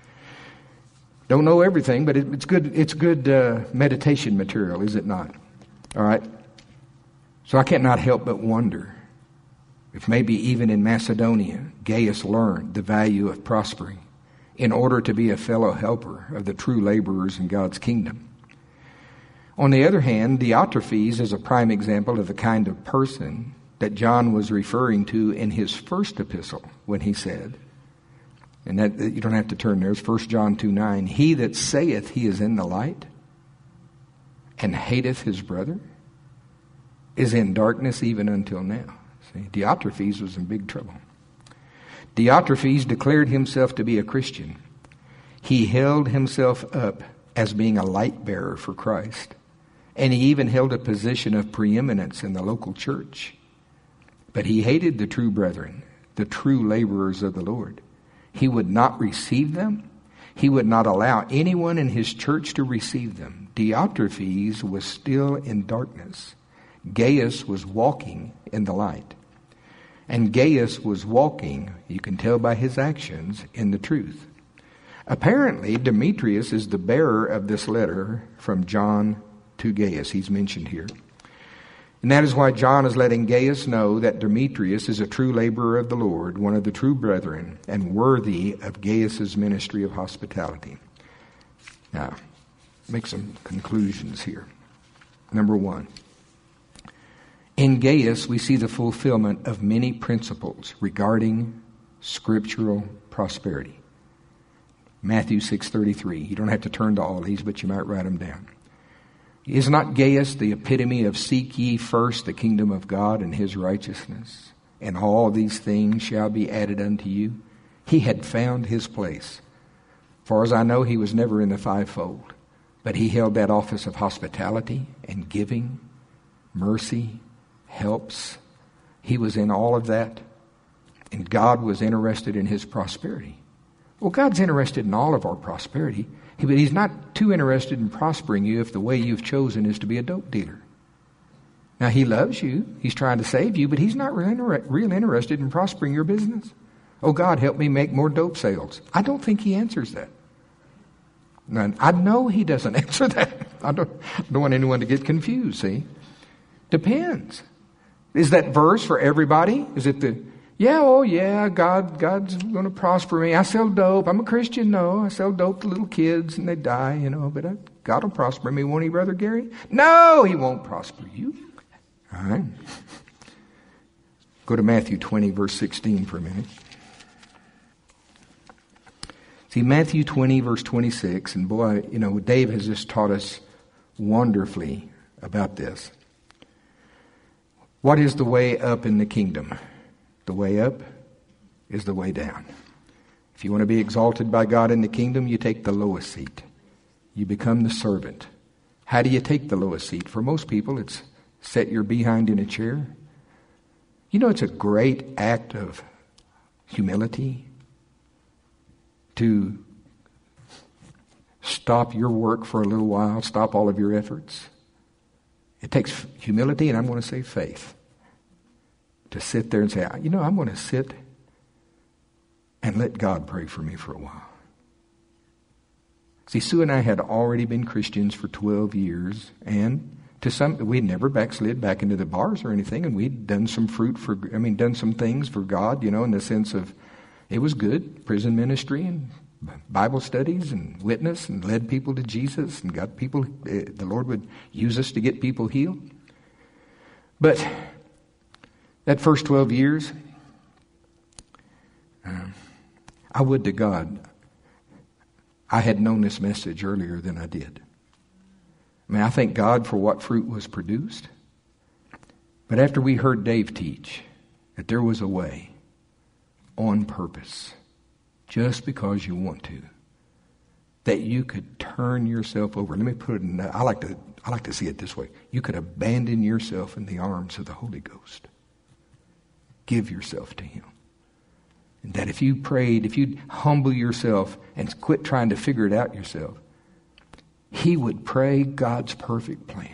Don't know everything, but it's good. It's good meditation material, is it not? All right. So I cannot help but wonder if maybe even in Macedonia, Gaius learned the value of prospering in order to be a fellow helper of the true laborers in God's kingdom. On the other hand, Diotrephes is a prime example of the kind of person that John was referring to in his first epistle when he said, and that you don't have to turn there, it's 1 John 2:9, he that saith he is in the light and hateth his brother is in darkness even until now. See, Diotrephes was in big trouble. Diotrephes declared himself to be a Christian. He held himself up as being a light bearer for Christ. And he even held a position of preeminence in the local church. But he hated the true brethren, the true laborers of the Lord. He would not receive them. He would not allow anyone in his church to receive them. Diotrephes was still in darkness. Gaius was walking in the light. And Gaius was walking, you can tell by his actions, in the truth. Apparently, Demetrius is the bearer of this letter from John to Gaius. He's mentioned here. And that is why John is letting Gaius know that Demetrius is a true laborer of the Lord, one of the true brethren, and worthy of Gaius's ministry of hospitality. Now, make some conclusions here. Number one, in Gaius we see the fulfillment of many principles regarding scriptural prosperity. Matthew 6:33. You don't have to turn to all these, but you might write them down. Is not Gaius the epitome of seek ye first the kingdom of God and his righteousness, and all these things shall be added unto you? He had found his place. Far as I know, he was never in the fivefold, but he held that office of hospitality and giving, mercy, helps. He was in all of that, and God was interested in his prosperity. Well, God's interested in all of our prosperity. But he's not too interested in prospering you if the way you've chosen is to be a dope dealer. Now, he loves you. He's trying to save you, but he's not real interested in prospering your business. Oh, God, help me make more dope sales. I don't think he answers that. Now, I know he doesn't answer that. I don't want anyone to get confused, see? Depends. Is that verse for everybody? Is it God's going to prosper me. I sell dope. I'm a Christian. No, I sell dope to little kids and they die, but God will prosper me. Won't he, Brother Gary? No, he won't prosper you. All right. Go to Matthew 20, verse 16 for a minute. See, Matthew 20, verse 26, and boy, Dave has just taught us wonderfully about this. What is the way up in the kingdom? The way up is the way down. If you want to be exalted by God in the kingdom, you take the lowest seat. You become the servant. How do you take the lowest seat? For most people, it's set your behind in a chair. It's a great act of humility to stop your work for a little while, stop all of your efforts. It takes humility, and I'm going to say faith, to sit there and say, I'm going to sit and let God pray for me for a while. See, Sue and I had already been Christians for 12 years, and we'd never backslid back into the bars or anything, and we'd done some done some things for God, in the sense of it was good, prison ministry and Bible studies and witness, and led people to Jesus and got people, the Lord would use us to get people healed. But that first 12 years, I would to God, I had known this message earlier than I did. I thank God for what fruit was produced. But after we heard Dave teach that there was a way on purpose just because you want to, that you could turn yourself over. Let me put it in, I like to see it this way. You could abandon yourself in the arms of the Holy Ghost. Give yourself to Him. And that if you prayed, if you'd humble yourself and quit trying to figure it out yourself, He would pray God's perfect plan.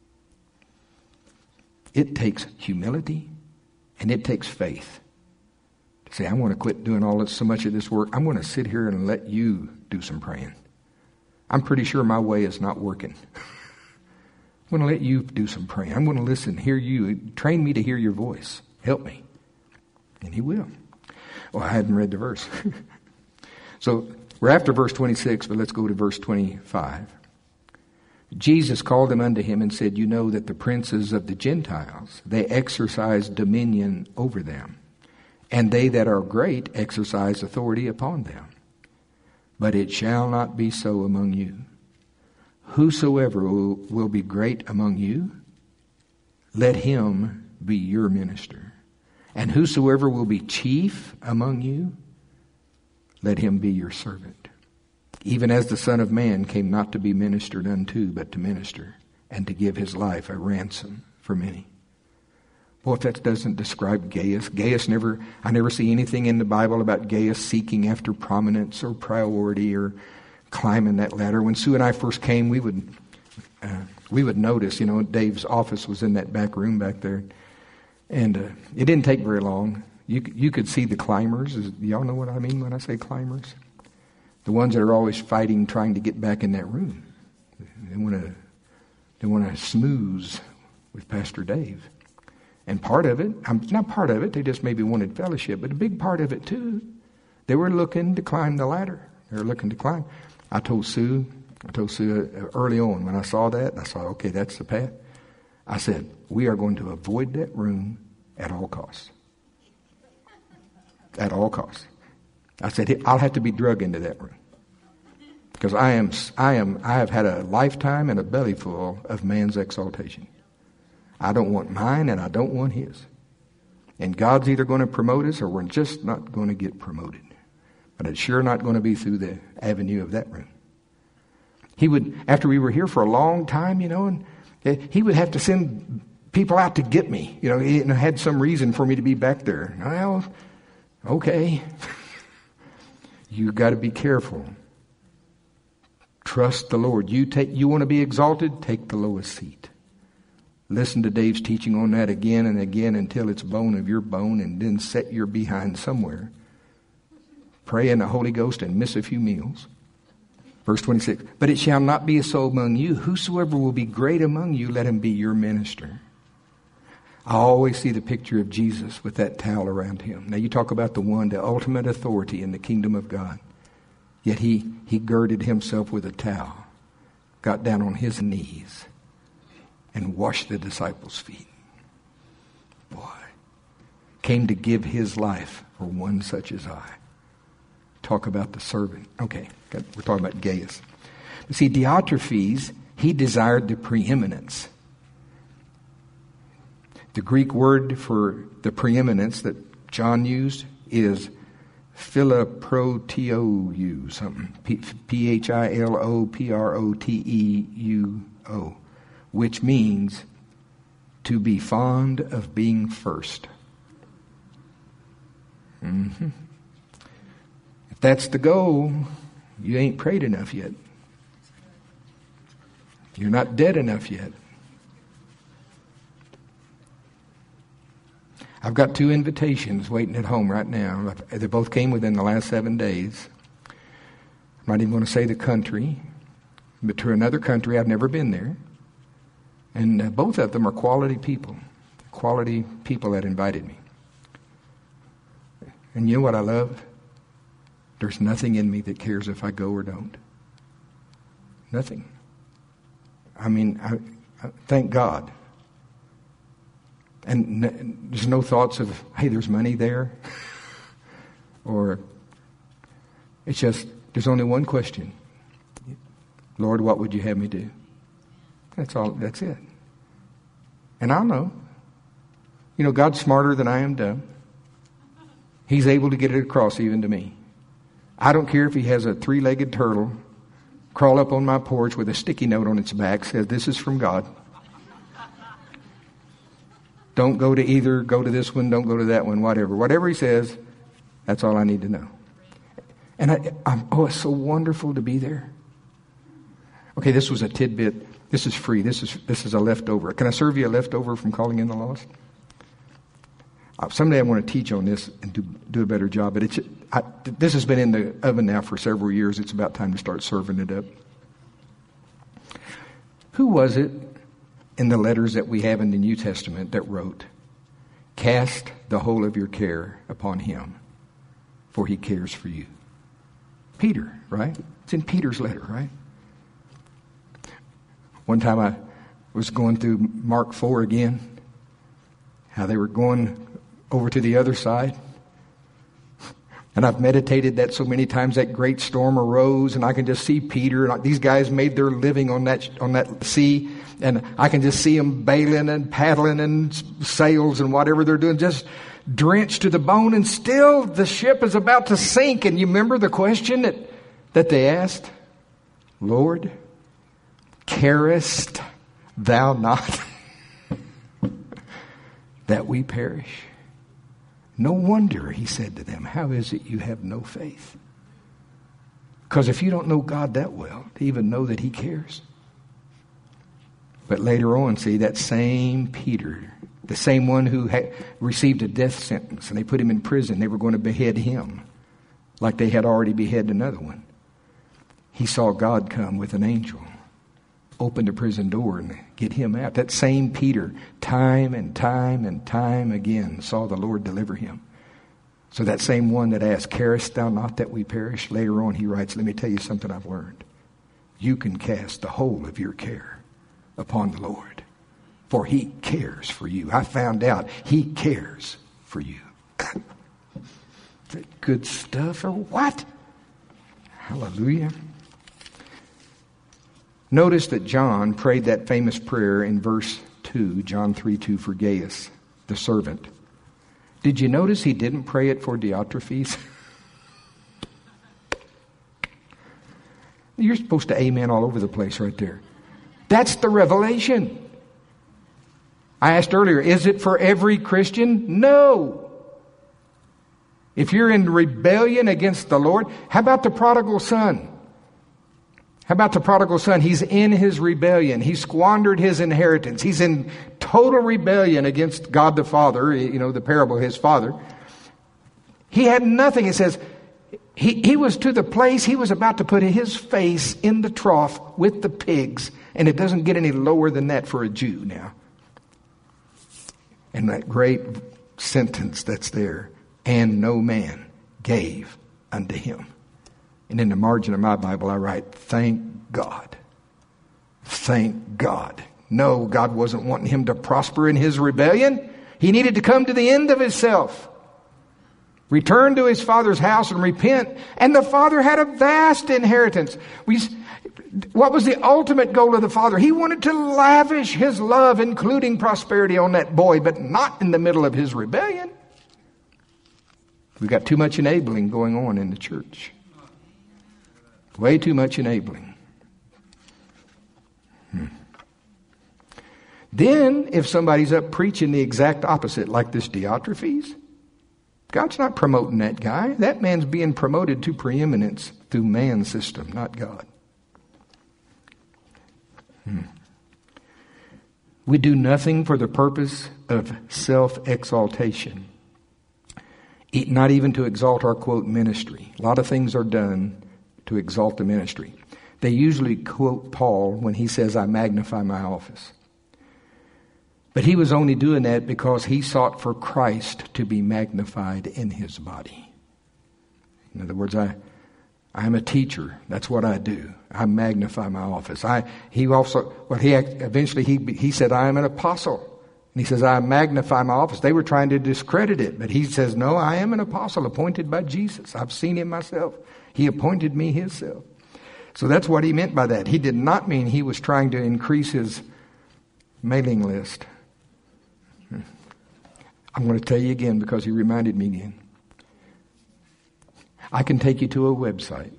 It takes humility and it takes faith to say, I want to quit doing so much of this work. I'm going to sit here and let you do some praying. I'm pretty sure my way is not working. I'm going to let you do some praying. I'm going to listen, hear you. Train me to hear your voice. Help me. And He will. Well, I hadn't read the verse. So we're after verse 26, but let's go to verse 25. Jesus called them unto Him and said, you know that the princes of the Gentiles, they exercise dominion over them, and they that are great exercise authority upon them. But it shall not be so among you. Whosoever will be great among you, let him be your minister. And whosoever will be chief among you, let him be your servant. Even as the Son of Man came not to be ministered unto, but to minister, and to give His life a ransom for many. Well, if that doesn't describe Gaius, I never see anything in the Bible about Gaius seeking after prominence or priority or climbing that ladder. When Sue and I first came, we would notice, Dave's office was in that back room back there. And it didn't take very long. You could see the climbers. Y'all know what I mean when I say climbers? The ones that are always fighting, trying to get back in that room. They want to smooze with Pastor Dave. And part of it, not part of it, they just maybe wanted fellowship, but a big part of it too, they were looking to climb the ladder. They were looking to climb. I told Sue early on when I saw that, okay, that's the path. I said, we are going to avoid that room at all costs. At all costs. I said, I'll have to be drug into that room. Because I have had a lifetime and a belly full of man's exaltation. I don't want mine and I don't want his. And God's either going to promote us or we're just not going to get promoted. But it's sure not going to be through the avenue of that room. He would, after we were here for a long time, and he would have to send people out to get me. He had some reason for me to be back there. Well, okay. You got to be careful. Trust the Lord. You want to be exalted? Take the lowest seat. Listen to Dave's teaching on that again and again until it's bone of your bone, and then set your behind somewhere. Pray in the Holy Ghost and miss a few meals. Verse 26. But it shall not be so among you. Whosoever will be great among you, let him be your minister. I always see the picture of Jesus with that towel around him. Now you talk about the ultimate authority in the kingdom of God. Yet he girded himself with a towel, got down on his knees, and washed the disciples' feet. Boy, came to give his life for one such as I. Talk about the servant. Okay, we're talking about Gaius. But see, Diotrephes, he desired the preeminence. The Greek word for the preeminence that John used is philoproteuo, something. Philoproteuo, which means to be fond of being first. Mm-hmm. If that's the goal, you ain't prayed enough yet. You're not dead enough yet. I've got 2 invitations waiting at home right now. They both came within the last 7 days. I'm not even going to say the country, but to another country. I've never been there. And both of them are quality people that invited me. And you know what I love? There's nothing in me that cares if I go or don't. Nothing. I mean, I thank God. And there's no thoughts of, hey, there's money there. Or it's just, there's only one question. Lord, what would you have me do? That's all. That's it. And I'll know. God's smarter than I am dumb. He's able to get it across even to me. I don't care if he has a 3-legged turtle crawl up on my porch with a sticky note on its back, says this is from God. Don't go to either, go to this one, don't go to that one, whatever. Whatever he says, that's all I need to know. And it's so wonderful to be there. Okay, this was a tidbit. This is free. This is a leftover. Can I serve you a leftover from Calling in the Lost? Someday I want to teach on this and do a better job. But this has been in the oven now for several years. It's about time to start serving it up. Who was it in the letters that we have in the New Testament that wrote, "Cast the whole of your care upon him, for he cares for you"? Peter, right? It's in Peter's letter, right? One time I was going through Mark 4 again, how they were going over to the other side. And I've meditated that so many times. That great storm arose, and I can just see Peter. And these guys made their living on that sea, and I can just see them bailing and paddling and sails and whatever they're doing, just drenched to the bone. And still, the ship is about to sink. And you remember the question that they asked? "Lord, carest thou not that we perish?" No wonder he said to them, "How is it you have no faith?" Because if you don't know God that well to even know that he cares. But later on, see, that same Peter, the same one who had received a death sentence, and they put him in prison, they were going to behead him like they had already beheaded another one. He saw God come with an angel, open the prison door and get him out. That same Peter, time and time and time again, saw the Lord deliver him. So that same one that asked, "Carest thou not that we perish?" Later on he writes, "Let me tell you something I've learned. You can cast the whole of your care upon the Lord, for he cares for you." I found out he cares for you. Is that good stuff or what? Hallelujah. Notice that John prayed that famous prayer in verse 2, John 3:2, for Gaius, the servant. Did you notice he didn't pray it for Diotrephes? You're supposed to amen all over the place right there. That's the revelation. I asked earlier, is it for every Christian? No. If you're in rebellion against the Lord, how about the prodigal son? How about the prodigal son? He's in his rebellion. He squandered his inheritance. He's in total rebellion against God the Father, the parable of his father. He had nothing. It says he was to the place he was about to put his face in the trough with the pigs. And it doesn't get any lower than that for a Jew now. And that great sentence that's there, "And no man gave unto him." And in the margin of my Bible, I write, "Thank God. Thank God." No, God wasn't wanting him to prosper in his rebellion. He needed to come to the end of himself, return to his father's house and repent. And the father had a vast inheritance. What was the ultimate goal of the father? He wanted to lavish his love, including prosperity, on that boy, but not in the middle of his rebellion. We've got too much enabling going on in the church. Way too much enabling. Then, if somebody's up preaching the exact opposite, like this Diotrephes, God's not promoting that guy. That man's being promoted to preeminence through man's system, not God. We do nothing for the purpose of self-exaltation. Not even to exalt our, quote, ministry. A lot of things are done to exalt the ministry. They usually quote Paul when he says, "I magnify my office." But he was only doing that because he sought for Christ to be magnified in his body. In other words, I'm a teacher. That's what I do. I magnify my office. Eventually he said, "I am an apostle." And he says, "I magnify my office." They were trying to discredit it, but he says, "No, I am an apostle appointed by Jesus. I've seen him myself. He appointed me himself." So that's what he meant by that. He did not mean he was trying to increase his mailing list. I'm going to tell you again because he reminded me again. I can take you to a website.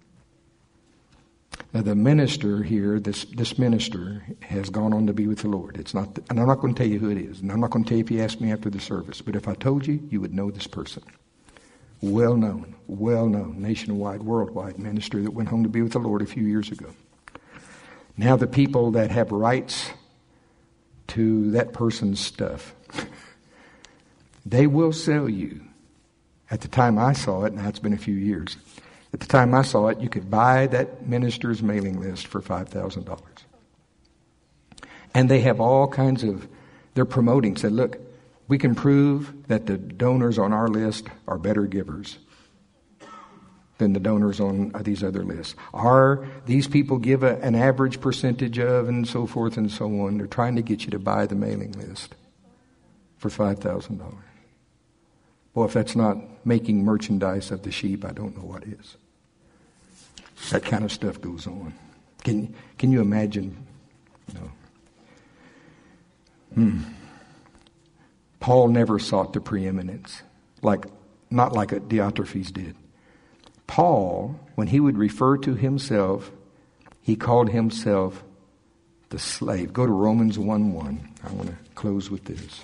Now the minister here, this minister has gone on to be with the Lord. It's not, and I'm not going to tell you who it is, and I'm not going to tell you if you ask me after the service. But if I told you, you would know this person. Well known, nationwide, worldwide minister that went home to be with the Lord a few years ago. Now the people that have rights to that person's stuff, they will sell you. At the time I saw it, now it's been a few years, at the time I saw it, you could buy that minister's mailing list for $5,000. And they have all kinds of, they're promoting, said, look, we can prove that the donors on our list are better givers than the donors on these other lists. These people give an average percentage of, and so forth and so on. They're trying to get you to buy the mailing list for $5,000. Well, if that's not making merchandise of the sheep, I don't know what is. That kind of stuff goes on. Can you imagine? No. Paul never sought the preeminence, not like Diotrephes did. Paul, when he would refer to himself, he called himself the slave. Go to Romans 1:1. I want to close with this.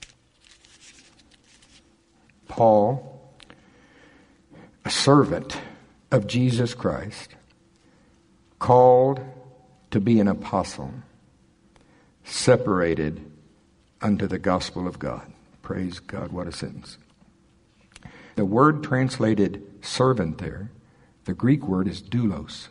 Paul, a servant of Jesus Christ, called to be an apostle, separated unto the gospel of God. Praise God, what a sentence. The word translated servant there, the Greek word is doulos,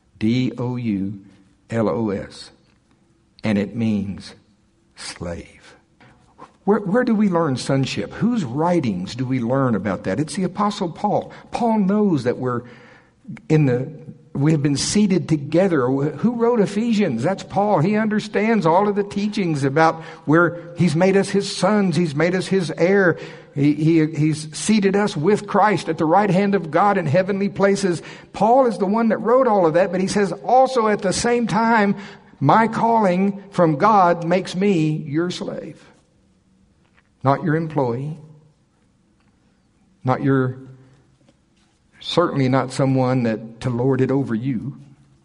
D-O-U-L-O-S, and it means slave. Where do we learn sonship? Whose writings do we learn about that? It's the Apostle Paul. Paul knows that we have been seated together. Who wrote Ephesians? That's Paul. He understands all of the teachings about where he's made us his sons. He's made us his heir. He's seated us with Christ at the right hand of God in heavenly places. Paul is the one that wrote all of that, but he says also at the same time, my calling from God makes me your slave. Not your employee. Certainly not someone that to lord it over you.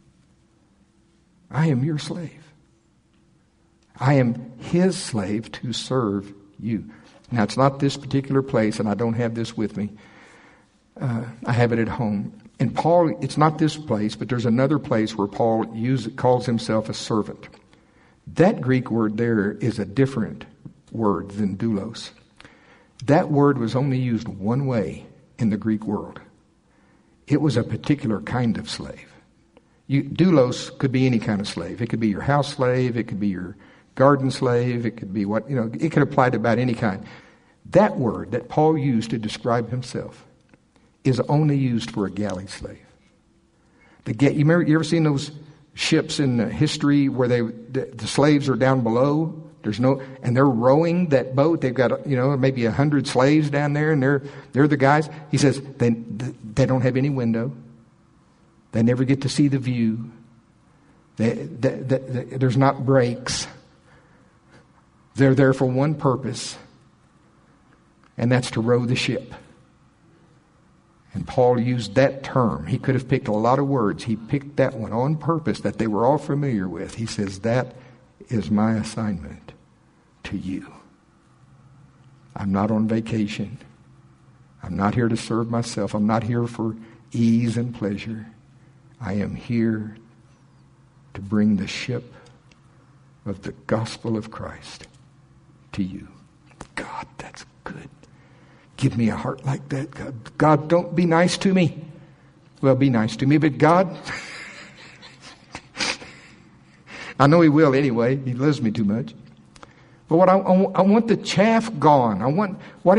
I am your slave. I am his slave to serve you. Now, it's not this particular place, and I don't have this with me. I have it at home. And Paul, it's not this place, but there's another place where Paul calls himself a servant. That Greek word there is a different word than doulos. That word was only used one way in the Greek world. It was a particular kind of slave. Doulos could be any kind of slave. It could be your house slave. It could be your garden slave. It could be it could apply to about any kind. That word that Paul used to describe himself is only used for a galley slave. You ever seen those ships in history where the slaves are down below? And they're rowing that boat. They've got, maybe 100 slaves down there, and they're the guys. He says they don't have any window. They never get to see the view. There's not breaks. They're there for one purpose, and that's to row the ship. And Paul used that term. He could have picked a lot of words. He picked that one on purpose that they were all familiar with. He says, that is my assignment to you. I'm not on vacation. I'm not here to serve myself. I'm not here for ease and pleasure. I am here to bring the ship of the gospel of Christ to you. God, that's good. Give me a heart like that. God, don't be nice to me. Well, be nice to me, but God, I know he will anyway. He loves me too much. But I want the chaff gone. I want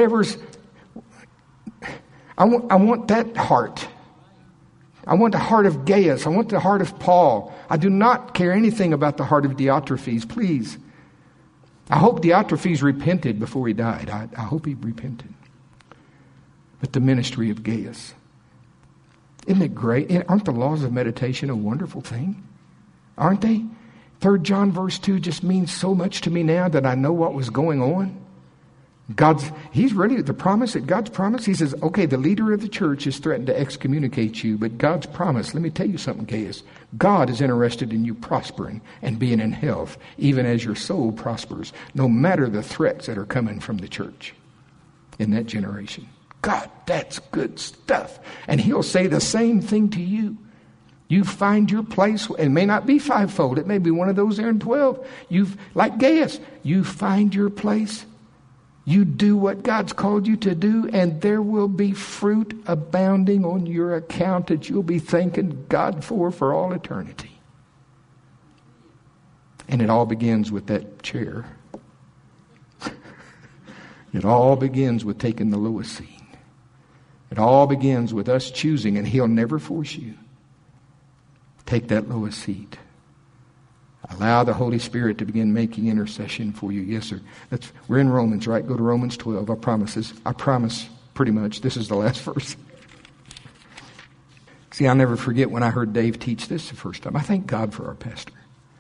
that heart. I want the heart of Gaius. I want the heart of Paul. I do not care anything about the heart of Diotrephes, please. I hope Diotrephes repented before he died. I hope he repented. But the ministry of Gaius. Isn't it great? Aren't the laws of meditation a wonderful thing? Aren't they? 3 John verse 2 just means so much to me now that I know what was going on. He's really, the promise that God's promise, he says, okay, the leader of the church has threatened to excommunicate you, but God's promise, let me tell you something, Gaius. God is interested in you prospering and being in health, even as your soul prospers, no matter the threats that are coming from the church in that generation. God, that's good stuff. And he'll say the same thing to you. You find your place. It may not be fivefold. It may be one of those there in 12. Like Gaius, you find your place. You do what God's called you to do, and there will be fruit abounding on your account that you'll be thanking God for all eternity. And it all begins with that chair. It all begins with taking the lowest seat. It all begins with us choosing, and he'll never force you. Take that lowest seat. Allow the Holy Spirit to begin making intercession for you. Yes, sir. We're in Romans, right? Go to Romans 12. I promise pretty much. This is the last verse. See, I'll never forget when I heard Dave teach this the first time. I thank God for our pastor.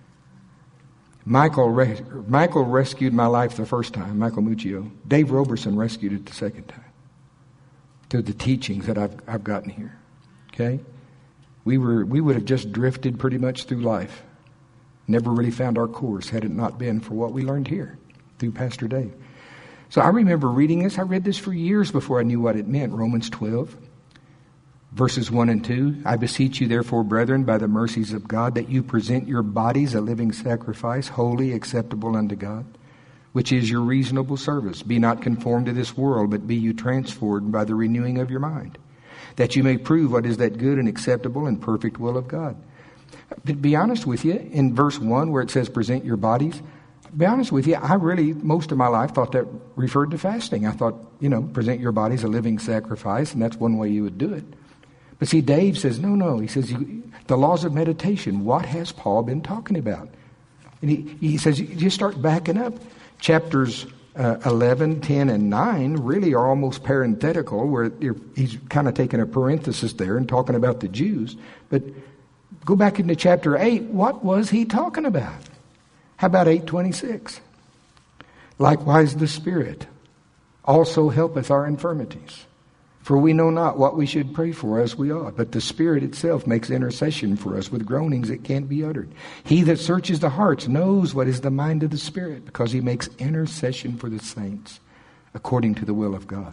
Michael rescued my life the first time, Michael Muccio. Dave Roberson rescued it the second time. Through the teachings that I've gotten here. Okay? We would have just drifted pretty much through life. Never really found our course had it not been for what we learned here through Pastor Dave. So I remember reading this. I read this for years before I knew what it meant. Romans 12, verses 1 and 2. I beseech you, therefore, brethren, by the mercies of God, that you present your bodies a living sacrifice, holy, acceptable unto God, which is your reasonable service. Be not conformed to this world, but be you transformed by the renewing of your mind, that you may prove what is that good and acceptable and perfect will of God. To be honest with you, in verse 1 where it says present your bodies, to be honest with you, I really, most of my life, thought that referred to fasting. I thought, present your bodies a living sacrifice, and that's one way you would do it. But see, Dave says, no. He says, the laws of meditation, what has Paul been talking about? And he says, you just start backing up. Chapters 11, 10, and 9 really are almost parenthetical, where he's kind of taking a parenthesis there and talking about the Jews. But go back into chapter 8. What was he talking about? How about 8:26? Likewise the Spirit also helpeth our infirmities. For we know not what we should pray for as we ought, but the Spirit itself makes intercession for us with groanings that can't be uttered. He that searches the hearts knows what is the mind of the Spirit, because he makes intercession for the saints according to the will of God.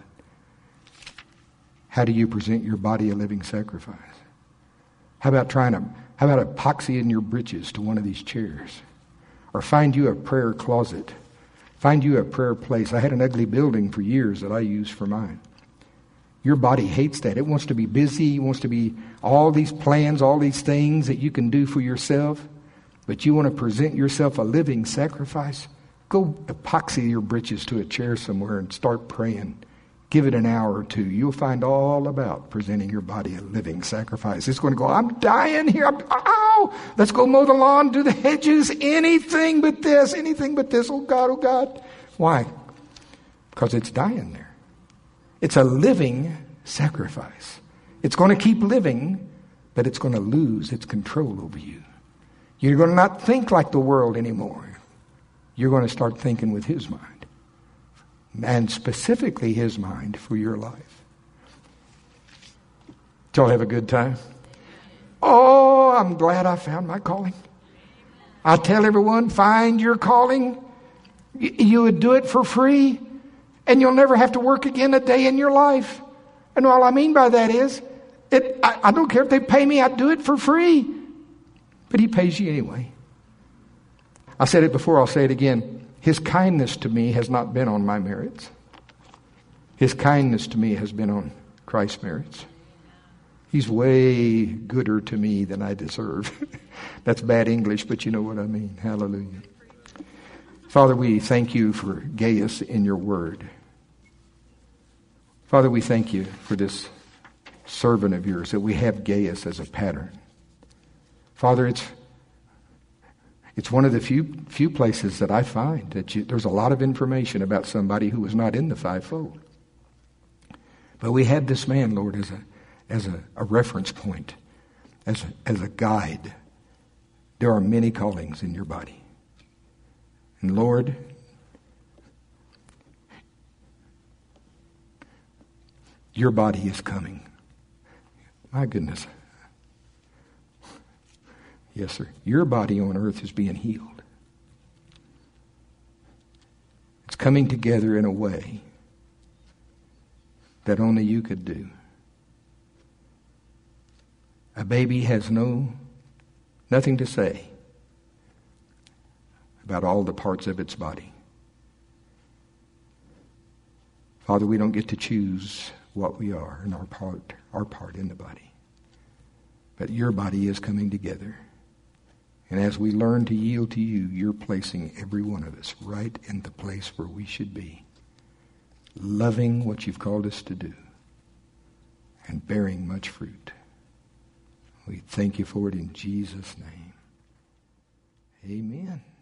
How do you present your body a living sacrifice? How about epoxy in your britches to one of these chairs? Or find you a prayer closet. Find you a prayer place. I had an ugly building for years that I used for mine. Your body hates that. It wants to be busy. It wants to be all these plans, all these things that you can do for yourself. But you want to present yourself a living sacrifice? Go epoxy your britches to a chair somewhere and start praying. Give it an hour or two. You'll find all about presenting your body a living sacrifice. It's going to go, I'm dying here. Let's go mow the lawn, do the hedges, anything but this. Oh God. Why? Because it's dying there. It's a living sacrifice. It's going to keep living, but it's going to lose its control over you. You're going to not think like the world anymore. You're going to start thinking with His mind. And specifically His mind for your life. Did y'all have a good time? Oh, I'm glad I found my calling. I tell everyone, find your calling. You would do it for free. And you'll never have to work again a day in your life. And all I mean by that is, I don't care if they pay me, I'd do it for free. But He pays you anyway. I said it before, I'll say it again. His kindness to me has not been on my merits. His kindness to me has been on Christ's merits. He's way gooder to me than I deserve. That's bad English, but you know what I mean. Hallelujah. Father, we thank you for Gaius in your word. Father, we thank you for this servant of yours, that we have Gaius as a pattern. Father, it's one of the few places that I find that there's a lot of information about somebody who was not in the fivefold. But we had this man, Lord, as a reference point, as a guide. There are many callings in your body. And Lord, Your body is coming. My goodness. Yes, sir. Your body on earth is being healed. It's coming together in a way that only you could do. A baby has nothing to say about all the parts of its body. Father, we don't get to choose what we are and our part in the body. But your body is coming together. And as we learn to yield to you, you're placing every one of us right in the place where we should be, loving what you've called us to do and bearing much fruit. We thank you for it in Jesus' name. Amen.